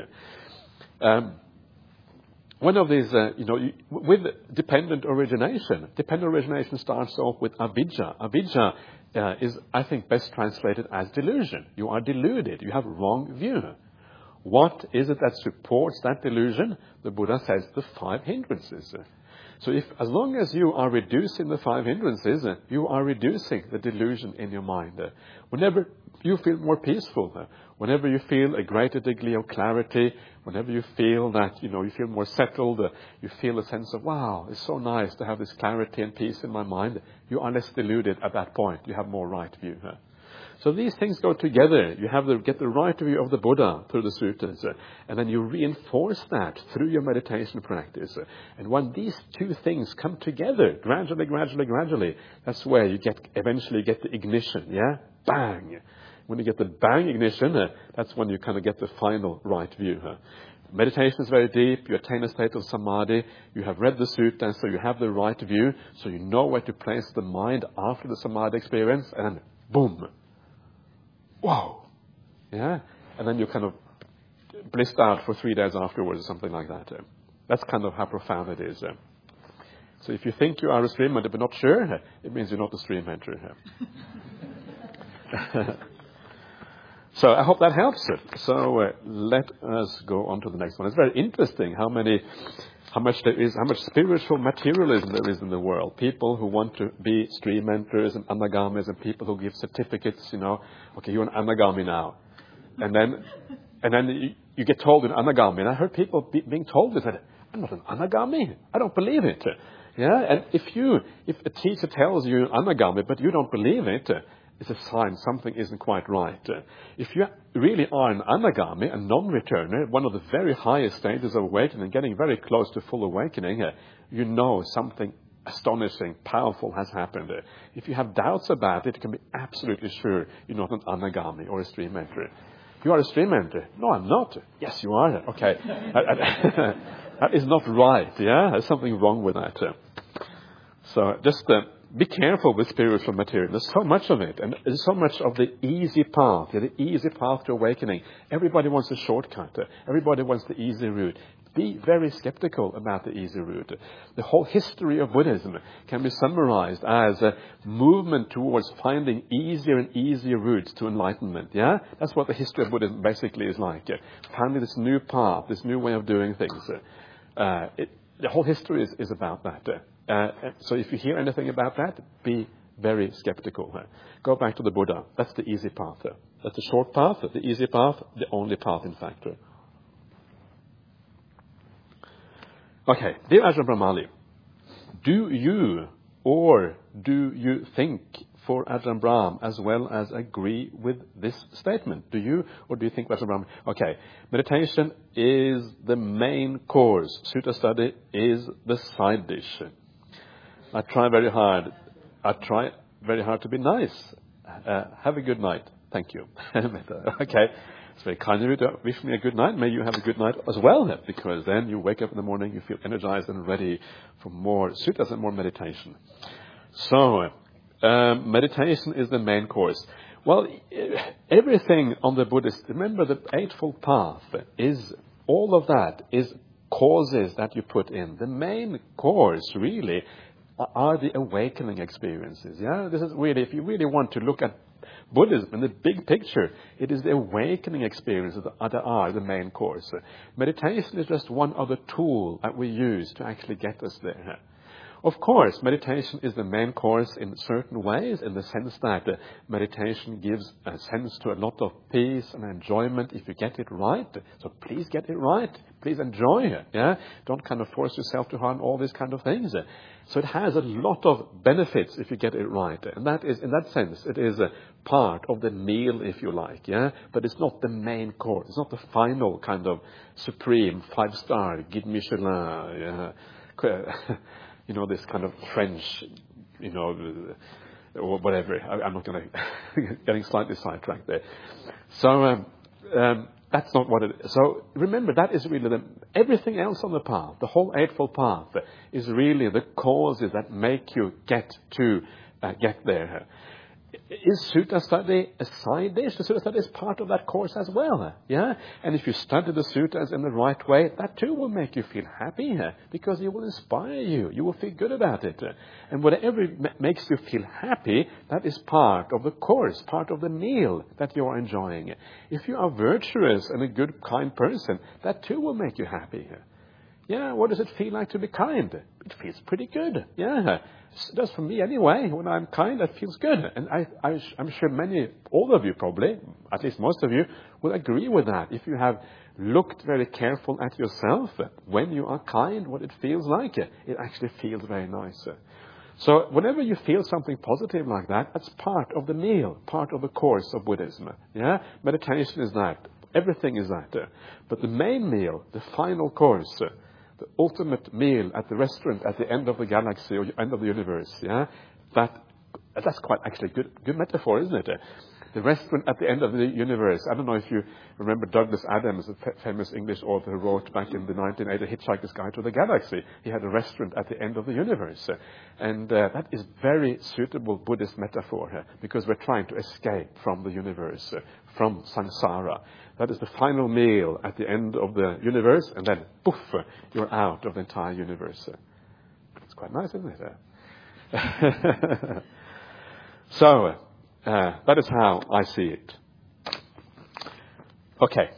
[SPEAKER 1] One of these, with dependent origination starts off with avidya. Avidya is, I think, best translated as delusion. You are deluded. You have wrong view. What is it that supports that delusion? The Buddha says the 5 hindrances. So as long as you are reducing the 5 hindrances, you are reducing the delusion in your mind. Whenever you feel more peaceful, whenever you feel a greater degree of clarity, whenever you feel that, you feel more settled, you feel a sense of, wow, it's so nice to have this clarity and peace in my mind, you are less deluded at that point. You have more right view. So these things go together. You have to get the right view of the Buddha through the suttas, and then you reinforce that through your meditation practice. And when these two things come together, gradually, that's where you eventually get the ignition, bang. When you get the bang ignition, that's when you kind of get the final right view. Meditation is very deep. You attain a state of samadhi. You have read the sutta, so you have the right view. So you know where to place the mind after the samadhi experience, and then boom. Wow. And then you kind of blissed out for 3 days afterwards or something like that. That's kind of how profound it is. So if you think you are a stream enter but not sure, it means you're not a stream enter. So I hope that helps. So let us go on to the next one. It's very interesting how much spiritual materialism there is in the world. People who want to be stream mentors and anagamis, and people who give certificates, okay, you're an anagami now. And then you get told an anagami. And I heard people being told this, that I'm not an anagami. I don't believe it. And if a teacher tells you an anagami, but you don't believe it, it's a sign something isn't quite right. If you really are an anagami, a non-returner, one of the very highest stages of awakening, getting very close to full awakening, you know something astonishing, powerful has happened. If you have doubts about it, you can be absolutely sure you're not an anagami or a stream enter. You are a stream enter. No, I'm not. Yes, you are. Okay. That is not right. There's something wrong with that. So just be careful with spiritual material. There's so much of it, and there's so much of the easy path, the easy path to awakening. Everybody wants a shortcut. Everybody wants the easy route. Be very skeptical about the easy route. The whole history of Buddhism can be summarized as a movement towards finding easier and easier routes to enlightenment. That's what the history of Buddhism basically is like. Finding this new path, this new way of doing things. The whole history is about that. So if you hear anything about that, be very skeptical. Go back to the Buddha. That's the easy path. That's the short path, the easy path, the only path, in fact. Okay, dear Ajahn Brahmali, do you think for Ajahn Brahm as well as agree with this statement? Do you, or do you think Ajahn Brahm? Okay, meditation is the main course. Sutta study is the side dish. I try very hard to be nice. Have a good night. Thank you. Okay. It's very kind of you to wish me a good night. May you have a good night as well, because then you wake up in the morning, you feel energized and ready for more suttas and more meditation. So, meditation is the main course. Well, everything on the Buddhist, remember the Eightfold Path is, all of that is causes that you put in. The main course really are the awakening experiences. This is really, if you really want to look at Buddhism in the big picture, it is the awakening experiences that are the main course. Meditation is just one other tool that we use to actually get us there. Of course, meditation is the main course in certain ways, in the sense that meditation gives a sense to a lot of peace and enjoyment if you get it right. So please get it right. Please enjoy it. Yeah, don't kind of force yourself to harm all these kind of things. So it has a lot of benefits if you get it right, and that is, in that sense, it is a part of the meal, if you like. Yeah, but it's not the main course. It's not the final kind of supreme 5-star guide Michelin. Yeah. You know, this kind of French, you know, or whatever. I'm not going to getting slightly sidetracked there. So that's not what it is. So remember, that is really everything else on the path. The whole Eightfold Path is really the causes that make you get there. Is Sutta study a side dish? The Sutta study is part of that course as well. Yeah? And if you study the Suttas in the right way, that too will make you feel happy, because it will inspire you. You will feel good about it. And whatever makes you feel happy, that is part of the course, part of the meal that you are enjoying. If you are virtuous and a good, kind person, that too will make you happy. Yeah, what does it feel like to be kind? It feels pretty good. Yeah, it does for me anyway. When I'm kind, it feels good. And I'm sure all of you probably, at least most of you, will agree with that. If you have looked very careful at yourself, when you are kind, what it feels like, it actually feels very nice. So whenever you feel something positive like that, that's part of the meal, part of the course of Buddhism. Yeah, meditation is that. Everything is that. But the main meal, the final course, the ultimate meal at the restaurant at the end of the galaxy or end of the universe, yeah, that's quite actually good metaphor, isn't it? The restaurant at the end of the universe. I don't know if you remember Douglas Adams, a famous English author who wrote back in the 1980 Hitchhiker's Guide to the Galaxy. He had a restaurant at the end of the universe. And that is very suitable Buddhist metaphor because we're trying to escape from the universe, from samsara. That is the final meal at the end of the universe, and then, poof, you're out of the entire universe. It's quite nice, isn't it? So, that is how I see it. Okay.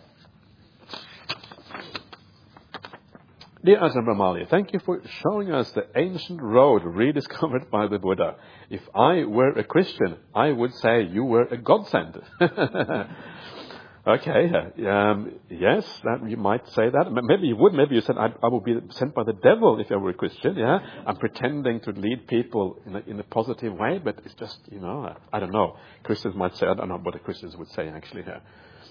[SPEAKER 1] Dear Ajahn Brahmali, thank you for showing us the ancient road rediscovered by the Buddha. If I were a Christian, I would say you were a godsend. Okay, yes, that you might say that. Maybe you would. Maybe you said, I would be sent by the devil if I were a Christian, yeah? I'm pretending to lead people in a positive way, but it's just, I don't know. Christians might say, I don't know what the Christians would say actually here.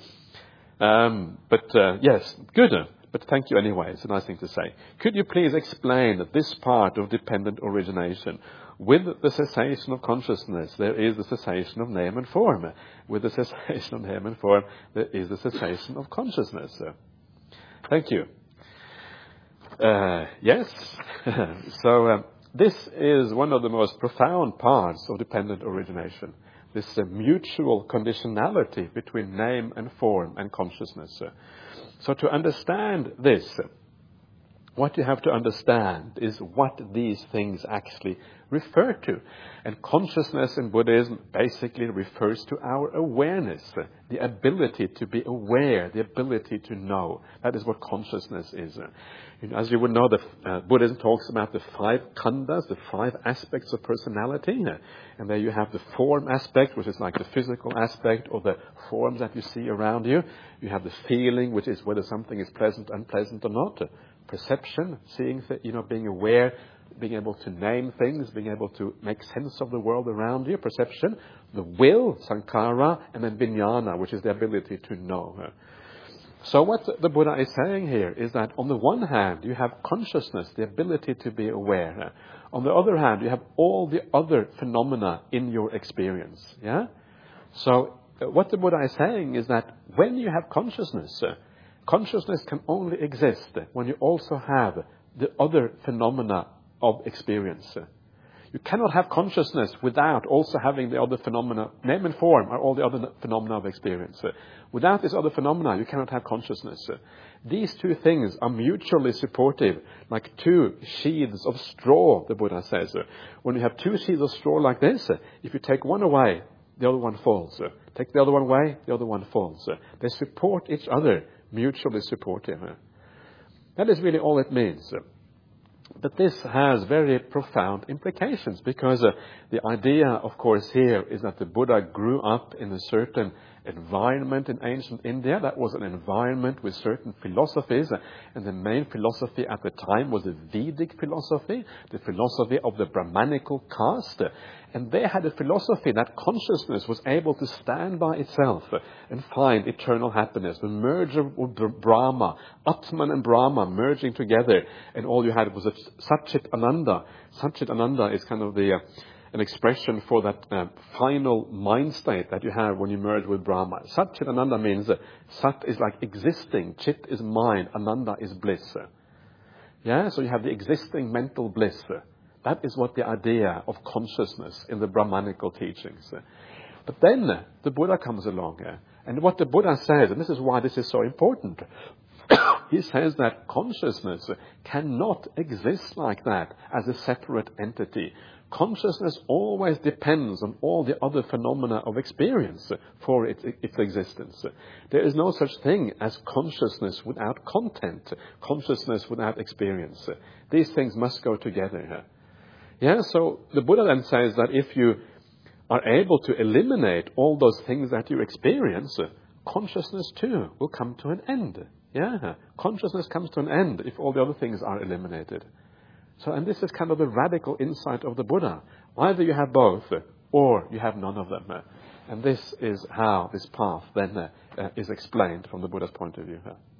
[SPEAKER 1] Yes, good. But thank you anyway. It's a nice thing to say. Could you please explain this part of dependent origination? With the cessation of consciousness, there is the cessation of name and form. With the cessation of name and form, there is the cessation of consciousness. Thank you. Yes. So this is one of the most profound parts of dependent origination. This mutual conditionality between name and form and consciousness. So to understand this, what you have to understand is what these things actually refer to. And consciousness in Buddhism basically refers to our awareness, the ability to be aware, the ability to know. That is what consciousness is. As you would know, Buddhism talks about the 5 khandhas, the 5 aspects of personality. And there you have the form aspect, which is like the physical aspect, or the forms that you see around you. You have the feeling, which is whether something is pleasant, unpleasant or not. Perception, seeing, being aware, being able to name things, being able to make sense of the world around you, perception. The will, sankhara, and then vijnana, which is the ability to know. So what the Buddha is saying here is that on the one hand, you have consciousness, the ability to be aware. On the other hand, you have all the other phenomena in your experience. Yeah. So what the Buddha is saying is that when you have consciousness, consciousness can only exist when you also have the other phenomena of experience. You cannot have consciousness without also having the other phenomena. Name and form are all the other phenomena of experience. Without this other phenomena, you cannot have consciousness. These two things are mutually supportive, like 2 sheaths of straw, the Buddha says. When you have 2 sheaths of straw like this, if you take one away, the other one falls. Take the other one away, the other one falls. They support each other, mutually supportive. That is really all it means. But this has very profound implications because the idea, of course, here is that the Buddha grew up in a certain environment in ancient India. That was an environment with certain philosophies, and the main philosophy at the time was the Vedic philosophy, the philosophy of the Brahmanical caste. And they had a philosophy that consciousness was able to stand by itself and find eternal happiness. The merger of Brahma, Atman and Brahma merging together, and all you had was a Satchit Ananda. Satchit Ananda is kind of an expression for that final mind state that you have when you merge with Brahma. Satchit Ananda means Sat is like existing, Chit is mind, Ananda is bliss. Yeah, so you have the existing mental bliss. That is what the idea of consciousness in the Brahmanical teachings. But then the Buddha comes along, and what the Buddha says, and this is why this is so important, he says that consciousness cannot exist like that as a separate entity. Consciousness always depends on all the other phenomena of experience for its existence. There is no such thing as consciousness without content, consciousness without experience. These things must go together. Yeah, so the Buddha then says that if you are able to eliminate all those things that you experience, consciousness too will come to an end. Yeah, consciousness comes to an end if all the other things are eliminated. So, and this is kind of the radical insight of the Buddha. Either you have both, or you have none of them. And this is how this path then is explained from the Buddha's point of view.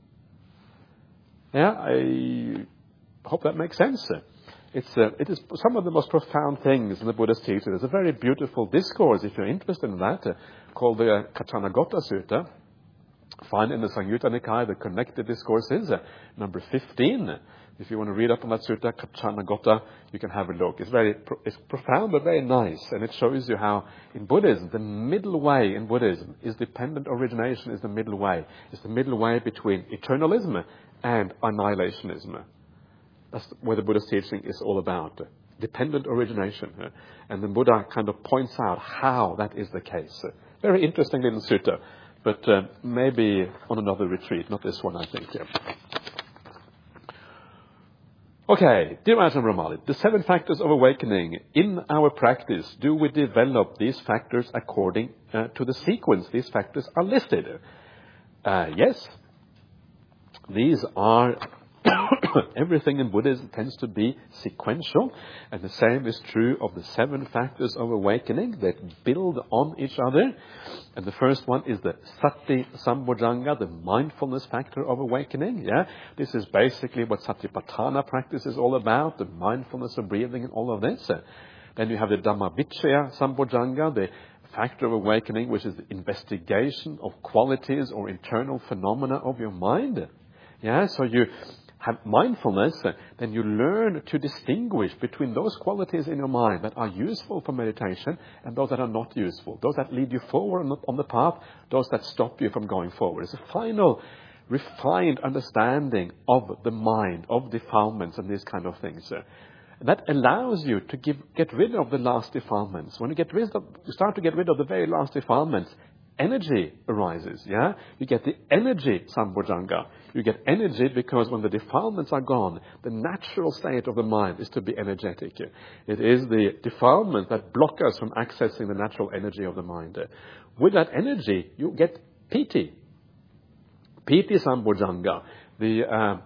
[SPEAKER 1] Yeah, I hope that makes sense. It is some of the most profound things in the Buddha's teaching. There's a very beautiful discourse, if you're interested in that, called the Kaccanagotta Sutta. Find in the Samyutta Nikaya, the connected discourses, number 15. If you want to read up on that sutta, Kaccanagotta, you can have a look. It's profound but very nice, and it shows you how in Buddhism, the middle way in Buddhism is dependent origination is the middle way. It's the middle way between eternalism and annihilationism. That's where the Buddha's teaching is all about. Dependent origination. And the Buddha kind of points out how that is the case. Very interesting little sutta, but maybe on another retreat, not this one, I think. Okay, dear Ajahn Brahmali, the 7 factors of awakening. In our practice, do we develop these factors according to the sequence these factors are listed? Yes. These are... Everything in Buddhism tends to be sequential, and the same is true of the 7 factors of awakening that build on each other. And the first one is the Sati Sambojjhanga, the mindfulness factor of awakening. Yeah, this is basically what Satipatthana practice is all about, the mindfulness of breathing and all of this. Then you have the Dhammavicaya Sambojjhanga, the factor of awakening, which is the investigation of qualities or internal phenomena of your mind. Yeah, so you have mindfulness, then you learn to distinguish between those qualities in your mind that are useful for meditation and those that are not useful. Those that lead you forward on the path, those that stop you from going forward. It's a final, refined understanding of the mind, of defilements and these kind of things. That allows you to get rid of the last defilements. When you start to get rid of the very last defilements, energy arises, yeah? You get the energy Sambojjhanga. You get energy because when the defilements are gone, the natural state of the mind is to be energetic. It is the defilement that block us from accessing the natural energy of the mind. With that energy, you get piti. Piti Sambojjhanga, the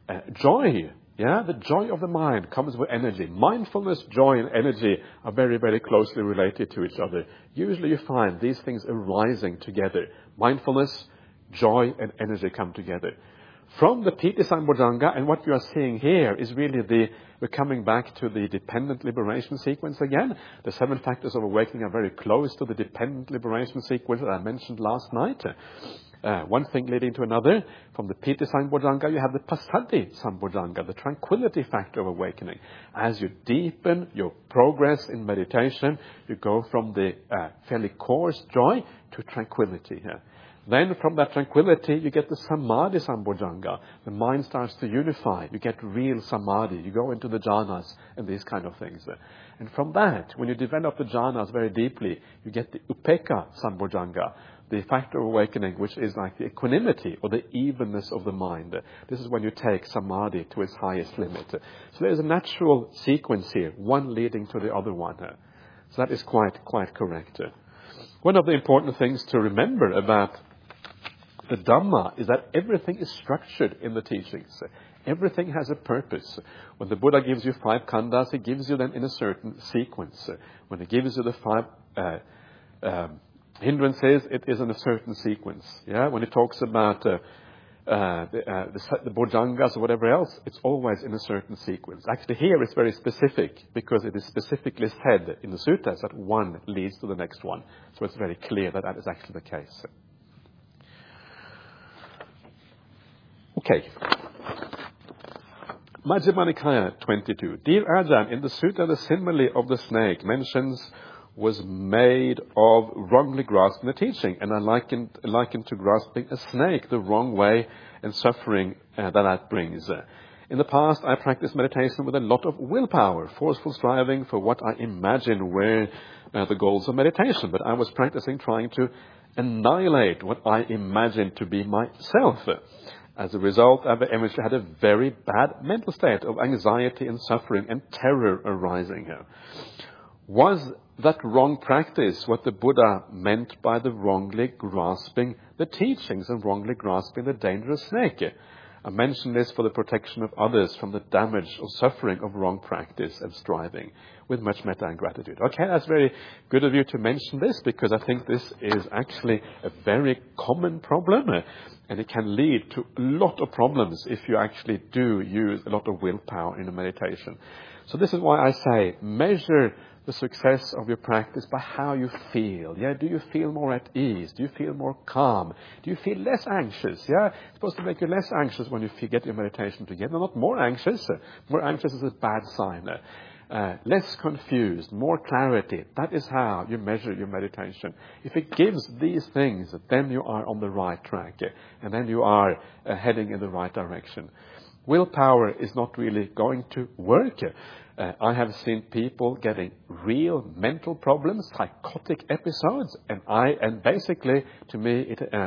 [SPEAKER 1] joy. Yeah, the joy of the mind comes with energy. Mindfulness, joy, and energy are very, very closely related to each other. Usually you find these things arising together. Mindfulness, joy, and energy come together. From the Piti Sambojjhanga, and what you are seeing here is really we're coming back to the dependent liberation sequence again. The 7 factors of awakening are very close to the dependent liberation sequence that I mentioned last night. One thing leading to another. From the Piti Sambojjhanga, you have the Passaddhi Sambojjhanga, the tranquility factor of awakening. As you deepen your progress in meditation, you go from the fairly coarse joy to tranquility. Then from that tranquility, you get the Samadhi Sambojjhanga. The mind starts to unify. You get real Samadhi. You go into the jhanas and these kind of things. And from that, when you develop the jhanas very deeply, you get the Upekkha Sambojjhanga, the factor of awakening, which is like the equanimity or the evenness of the mind. This is when you take Samadhi to its highest limit. So there's a natural sequence here, one leading to the other one. So that is quite correct. One of the important things to remember about the Dhamma is that everything is structured in the teachings. Everything has a purpose. When the Buddha gives you 5 khandhas, he gives you them in a certain sequence. When he gives you the 5 hindrances, it is in a certain sequence. Yeah, when he talks about the bojjhangas or whatever else, it's always in a certain sequence. Actually, here it's very specific because it is specifically said in the suttas that one leads to the next one. So it's very clear that that is actually the case. Okay. Majjhima Nikaya 22. Dear Ajahn, in the sutta, the simile of the snake mentions was made of wrongly grasping the teaching, and I likened to grasping a snake the wrong way and suffering that brings. In the past, I practiced meditation with a lot of willpower, forceful striving for what I imagine were the goals of meditation, but I was practicing trying to annihilate what I imagined to be myself. As a result, I eventually had a very bad mental state of anxiety and suffering and terror arising. Was that wrong practice what the Buddha meant by the wrongly grasping the teachings and wrongly grasping the dangerous snake? I mention this for the protection of others from the damage or suffering of wrong practice and striving, with much metta and gratitude. Okay, that's very good of you to mention this, because I think this is actually a very common problem, and it can lead to a lot of problems if you actually do use a lot of willpower in a meditation. So this is why I say measure the success of your practice by how you feel. Yeah, do you feel more at ease? Do you feel more calm? Do you feel less anxious? Yeah, it's supposed to make you less anxious when you get your meditation together, not more anxious. More anxious is a bad sign. Less confused, more clarity. That is how you measure your meditation. If it gives these things, then you are on the right track, and then you are heading in the right direction. Willpower is not really going to work. I have seen people getting real mental problems, psychotic episodes, and basically, to me,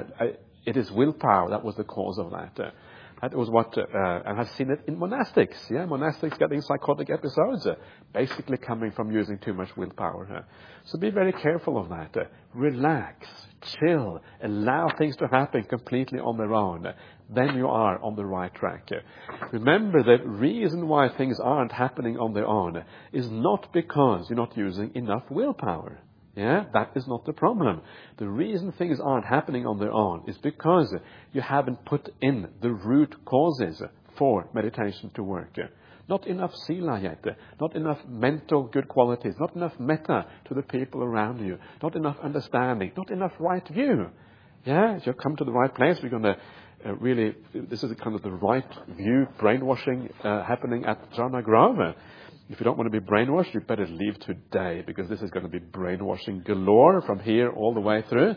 [SPEAKER 1] it is willpower that was the cause of that. That was what, and I've seen it in monastics. Yeah, monastics getting psychotic episodes, basically coming from using too much willpower. So be very careful of that. Relax, chill, allow things to happen completely on their own. Then you are on the right track. Remember, the reason why things aren't happening on their own is not because you're not using enough willpower. Yeah, that is not the problem. The reason things aren't happening on their own is because you haven't put in the root causes for meditation to work. Not enough sila yet, not enough mental good qualities, not enough metta to the people around you, not enough understanding, not enough right view. Yeah, if you come to the right place, we're going to really, this is kind of the right view brainwashing happening at Jhana Grove. If you don't want to be brainwashed, you better leave today, because this is going to be brainwashing galore from here all the way through.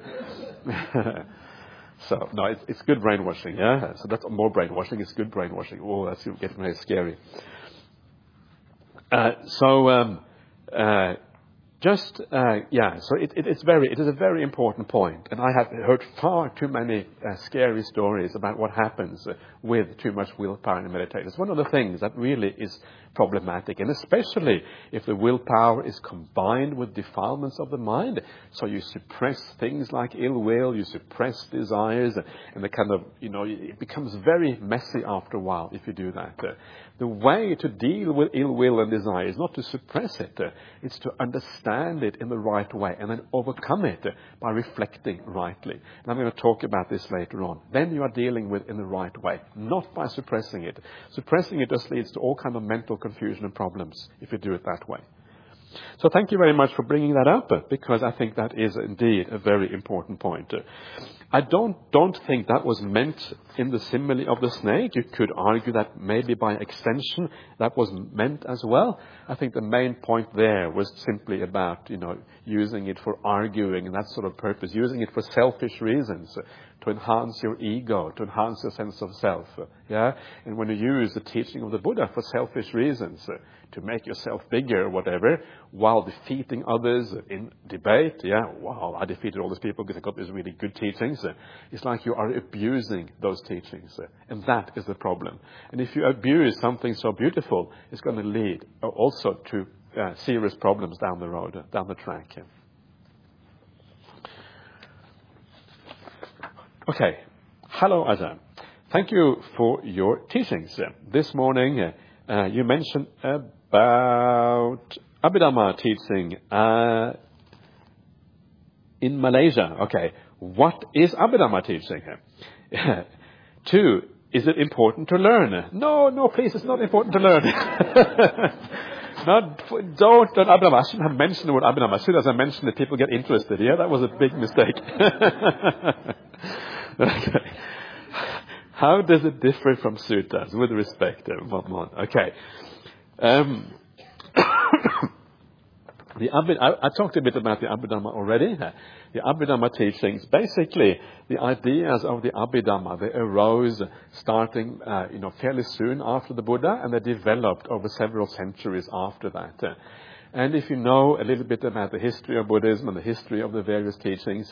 [SPEAKER 1] So, no, it's good brainwashing, yeah? So that's more brainwashing, it's good brainwashing. Oh, that's getting very scary. So it is a very important point, and I have heard far too many scary stories about what happens with too much willpower in meditation. It's one of the things that really is problematic, and especially if the willpower is combined with defilements of the mind. So you suppress things like ill will, you suppress desires, and the kind of, it becomes very messy after a while if you do that. The way to deal with ill will and desire is not to suppress it, it's to understand it in the right way and then overcome it by reflecting rightly. And I'm going to talk about this later on. Then you are dealing with in the right way, not by suppressing it. Suppressing it just leads to all kind of mental confusion and problems if you do it that way. So thank you very much for bringing that up, because I think that is indeed a very important point. I don't think that was meant in the simile of the snake. You could argue that maybe by extension that was meant as well. I think the main point there was simply about, using it for arguing and that sort of purpose, using it for selfish reasons, to enhance your ego, to enhance your sense of self. Yeah, and when you use the teaching of the Buddha for selfish reasons, to make yourself bigger or whatever, while defeating others in debate, wow, I defeated all these people because I got these really good teachings. It's like you are abusing those teachings, and that is the problem. And if you abuse something so beautiful, it's going to lead also to serious problems down the road, down the track. Okay. Hello, Ajahn. Thank you for your teachings. This morning, you mentioned about Abhidhamma teaching in Malaysia. Okay. What is Abhidhamma teaching? 2, is it important to learn? No, please, it's not important to learn. Don't Abhidhamma. I shouldn't have mentioned the word Abhidhamma. As soon as I mentioned it, people get interested. Yeah, that was a big mistake. Okay. How does it differ from suttas with respect? Okay. I talked a bit about the Abhidhamma already. The Abhidhamma teachings, basically, the ideas of the Abhidhamma, they arose starting, fairly soon after the Buddha, and they developed over several centuries after that. And if you know a little bit about the history of Buddhism and the history of the various teachings,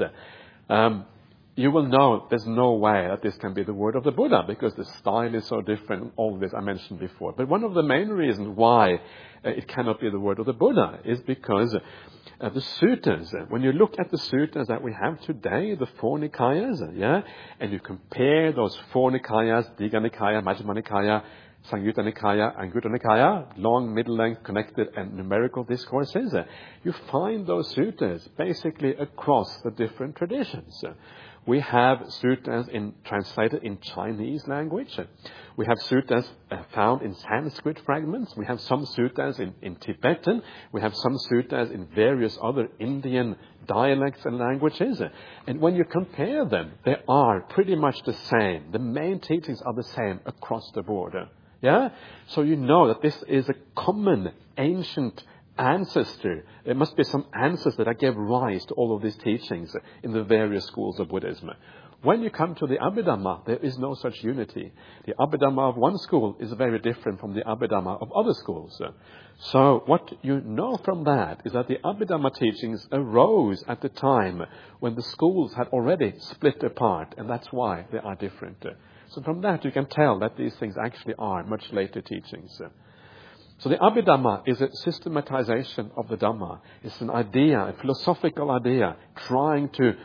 [SPEAKER 1] you will know there's no way that this can be the word of the Buddha, because the style is so different, all this I mentioned before. But one of the main reasons why it cannot be the word of the Buddha is because the suttas, when you look at the suttas that we have today, the 4 Nikayas, and you compare those 4 Nikayas, Digha Nikaya, Majjhima Nikaya, Samyutta Nikaya, and Gutta Nikaya, long, middle length, connected, and numerical discourses, you find those suttas basically across the different traditions. We have suttas translated in Chinese language. We have suttas found in Sanskrit fragments. We have some suttas in Tibetan. We have some suttas in various other Indian dialects and languages. And when you compare them, they are pretty much the same. The main teachings are the same across the board. Yeah? So you know that this is a common ancient ancestor. There must be some ancestor that gave rise to all of these teachings in the various schools of Buddhism. When you come to the Abhidhamma, there is no such unity. The Abhidhamma of one school is very different from the Abhidhamma of other schools. So what you know from that is that the Abhidhamma teachings arose at the time when the schools had already split apart, and that's why they are different. So from that you can tell that these things actually are much later teachings. So the Abhidhamma is a systematization of the Dhamma. It's an idea, a philosophical idea, trying to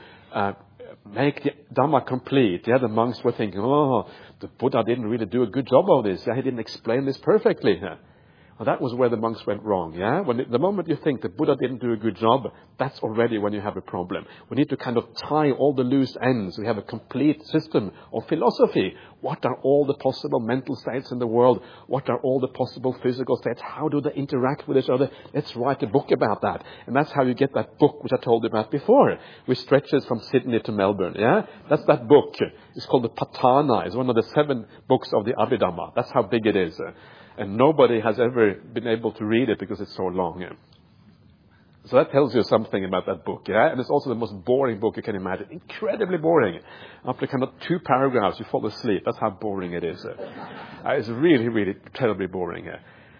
[SPEAKER 1] make the Dhamma complete. The monks were thinking, the Buddha didn't really do a good job of this. He didn't explain this perfectly. Well, that was where the monks went wrong. The moment you think the Buddha didn't do a good job, that's already when you have a problem. We need to kind of tie all the loose ends. We have a complete system of philosophy. What are all the possible mental states in the world? What are all the possible physical states? How do they interact with each other? Let's write a book about that. And that's how you get that book which I told you about before, which stretches from Sydney to Melbourne. That's that book. It's called the Patana. It's one of the 7 books of the Abhidhamma. That's how big it is. And nobody has ever been able to read it because it's so long. So that tells you something about that book. And it's also the most boring book you can imagine. Incredibly boring. After kind of 2 paragraphs, you fall asleep. That's how boring it is. It's really, really terribly boring.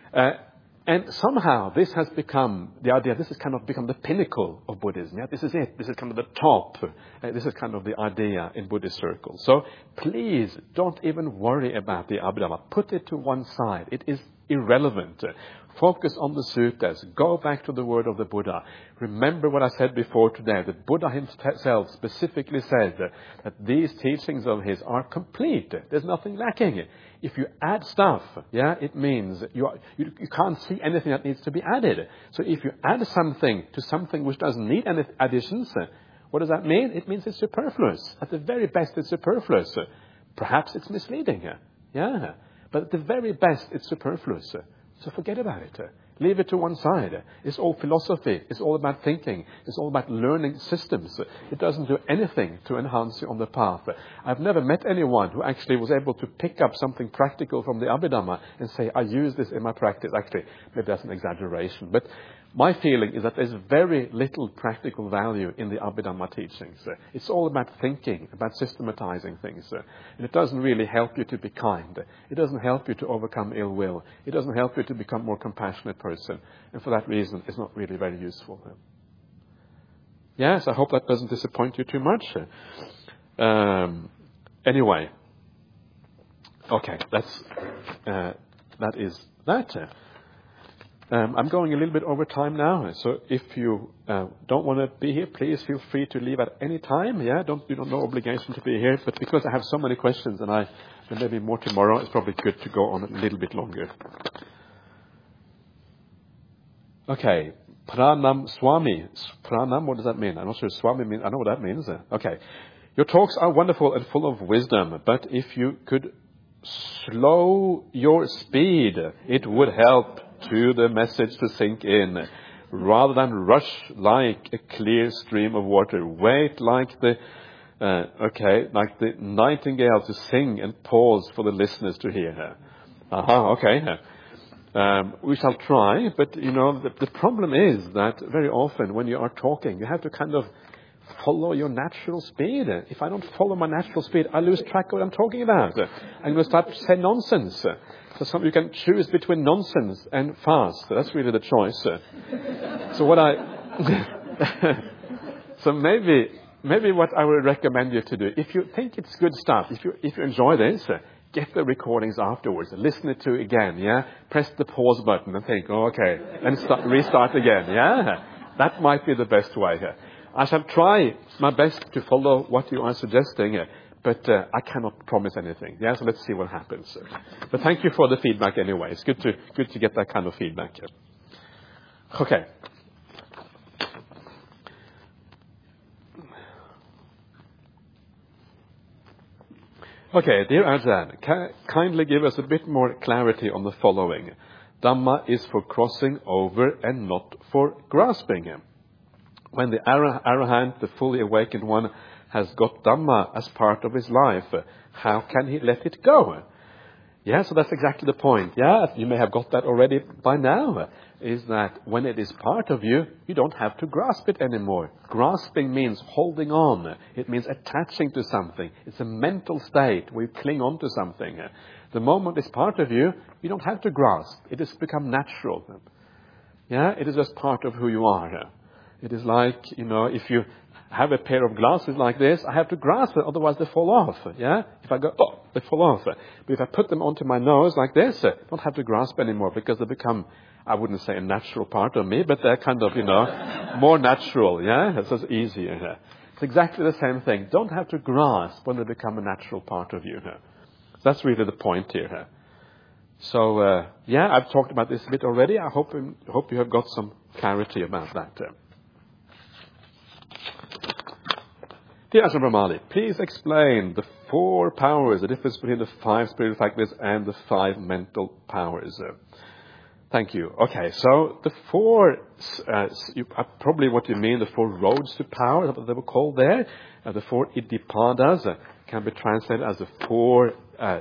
[SPEAKER 1] And somehow this has become the idea. This has kind of become the pinnacle of Buddhism. This is it. This is kind of the top. This is kind of the idea in Buddhist circles. So please don't even worry about the Abhidhamma. Put it to one side. It is irrelevant. Focus on the suttas. Go back to the word of the Buddha. Remember what I said before today. The Buddha himself specifically said that these teachings of his are complete. There's nothing lacking. If you add stuff, it means you can't see anything that needs to be added. So if you add something to something which doesn't need any additions, what does that mean? It means it's superfluous. At the very best, it's superfluous. Perhaps it's misleading. But at the very best, it's superfluous. So forget about it. Leave it to one side. It's all philosophy. It's all about thinking. It's all about learning systems. It doesn't do anything to enhance you on the path. I've never met anyone who actually was able to pick up something practical from the Abhidhamma and say, I use this in my practice. Actually, maybe that's an exaggeration. But my feeling is that there's very little practical value in the Abhidhamma teachings. It's all about thinking, about systematizing things. And it doesn't really help you to be kind. It doesn't help you to overcome ill will. It doesn't help you to become a more compassionate person. And for that reason, it's not really very useful. Yes, I hope that doesn't disappoint you too much. Anyway. Okay, that is that. I'm going a little bit over time now, so if you don't want to be here, please feel free to leave at any time. Yeah, you don't no obligation to be here, but because I have so many questions and there may be more tomorrow, it's probably good to go on a little bit longer. Okay, Pranam Swami. Pranam, what does that mean? I'm not sure Swami means. I know what that means. Okay, your talks are wonderful and full of wisdom, but if you could slow your speed, it would help to the message to sink in, rather than rush like a clear stream of water. Wait like the nightingale to sing and pause for the listeners to hear her. Okay. We shall try, but the problem is that very often when you are talking, you have to kind of follow your natural speed. If I don't follow my natural speed, I lose track of what I'm talking about. I'm going to start to say nonsense. So you can choose between nonsense and fast. That's really the choice. So maybe what I would recommend you to do, if you think it's good stuff, if you enjoy this, get the recordings afterwards, listen it to again, yeah? Press the pause button and think, okay, and restart again, yeah? That might be the best way here. I shall try my best to follow what you are suggesting, but I cannot promise anything. Yeah, so let's see what happens. But thank you for the feedback anyway. It's good to get that kind of feedback. Okay. Okay, dear Ajahn, kindly give us a bit more clarity on the following. Dhamma is for crossing over and not for grasping. When the Arahant, the fully awakened one, has got Dhamma as part of his life, how can he let it go? Yeah, so that's exactly the point. Yeah, you may have got that already by now, is that when it is part of you, you don't have to grasp it anymore. Grasping means holding on. It means attaching to something. It's a mental state where you cling on to something. The moment it's part of you, you don't have to grasp. It has become natural. Yeah, it is just part of who you are. It is like, if you have a pair of glasses like this, I have to grasp it, otherwise they fall off. Yeah? If I go, they fall off. But if I put them onto my nose like this, I don't have to grasp anymore because they become, I wouldn't say a natural part of me, but they're kind of, more natural. Yeah? It's just easier. It's exactly the same thing. Don't have to grasp when they become a natural part of you. That's really the point here. So, I've talked about this a bit already. I hope you have got some clarity about that. Dear Ajahn Brahmali, please explain the 4 powers, the difference between the 5 spiritual faculties and the 5 mental powers. Thank you. Okay, so the 4, probably what you mean, the 4 roads to power, that's what they were called there. The 4 Iddhipadas can be translated as the 4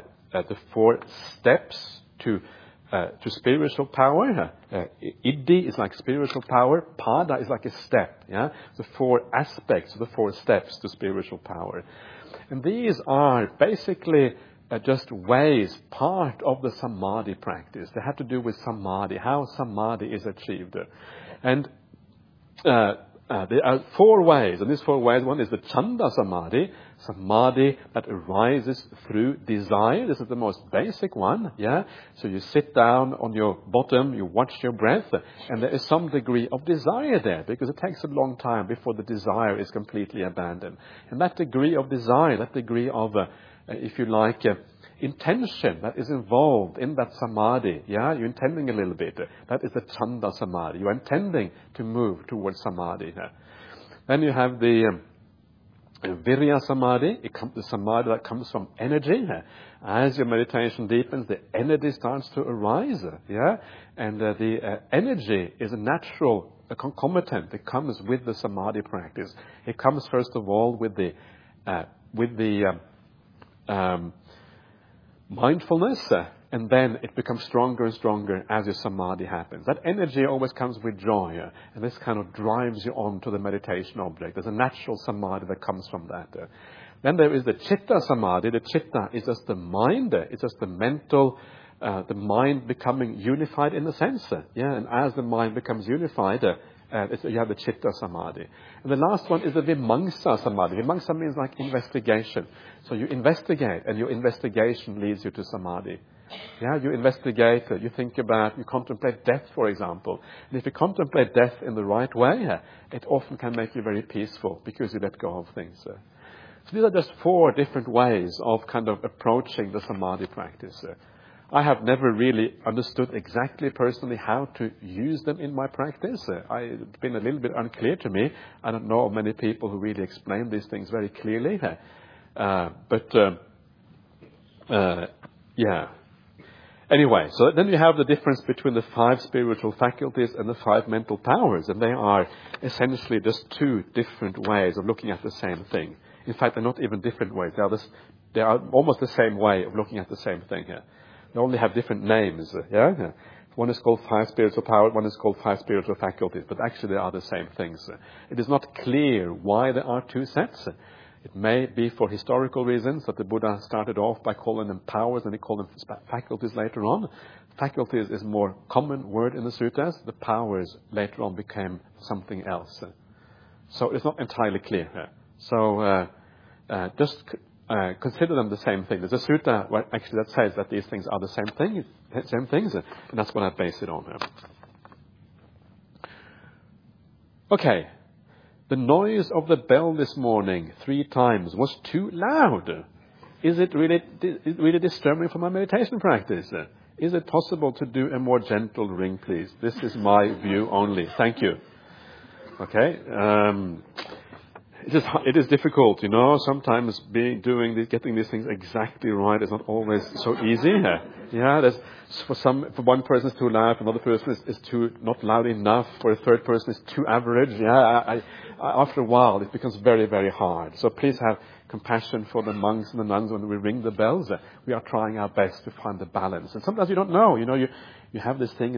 [SPEAKER 1] steps to spiritual power. Iddhi is like spiritual power. Pada is like a step. Yeah, the 4 aspects, the 4 steps to spiritual power, and these are basically just ways, part of the samadhi practice. They have to do with samadhi, how samadhi is achieved, and there are 4 ways, and these 4 ways, one is the chanda samadhi, samadhi that arises through desire. This is the most basic one, yeah? So you sit down on your bottom, you watch your breath, and there is some degree of desire there, because it takes a long time before the desire is completely abandoned. And that degree of desire, that degree of, if you like, intention that is involved in that samadhi, yeah, you're intending a little bit. That is the chanda samadhi. You're intending to move towards samadhi. Then you have the virya samadhi. The samadhi that comes from energy. As your meditation deepens, the energy starts to arise, yeah, and the energy is a natural, a concomitant. It comes with the samadhi practice. It comes first of all with the mindfulness, and then it becomes stronger and stronger as your samadhi happens. That energy always comes with joy, and this kind of drives you on to the meditation object. There's a natural samadhi that comes from that. Then there is the chitta samadhi. The chitta is just the mind. It's just the mental, the mind becoming unified in a sense. Yeah, and as the mind becomes unified, you have the chitta samadhi. And the last one is the vimamsa samadhi. Vimamsa means like investigation. So you investigate, and your investigation leads you to samadhi. Yeah, you investigate, you think about, you contemplate death, for example. And if you contemplate death in the right way, it often can make you very peaceful because you let go of things. So these are just 4 different ways of kind of approaching the samadhi practice. I have never really understood exactly personally how to use them in my practice. It's been a little bit unclear to me. I don't know of many people who really explain these things very clearly. Yeah. Anyway, so then you have the difference between the 5 spiritual faculties and the 5 mental powers, and they are essentially just 2 different ways of looking at the same thing. In fact, they're not even different ways. They are almost the same way of looking at the same thing here. They only have different names. Yeah? One is called 5 spiritual powers, one is called 5 spiritual faculties, but actually they are the same things. It is not clear why there are 2 sets. It may be for historical reasons that the Buddha started off by calling them powers and he called them faculties later on. Faculties is a more common word in the suttas. The powers later on became something else. So it's not entirely clear here. So just consider them the same thing. There's a sutta actually that says that these things are the same things, and that's what I base it on here. Okay. The noise of the bell this morning 3 times was too loud. Is it really disturbing for my meditation practice? Is it possible to do a more gentle ring, please? This is my view only. Thank you. Okay. It is difficult, sometimes getting these things exactly right is not always so easy. Yeah, for one person it's too loud, for another person it's too not loud enough, for a third person it's too average. Yeah, after a while it becomes very, very hard. So please have compassion for the monks and the nuns when we ring the bells. We are trying our best to find the balance. And sometimes you don't know, you have this thing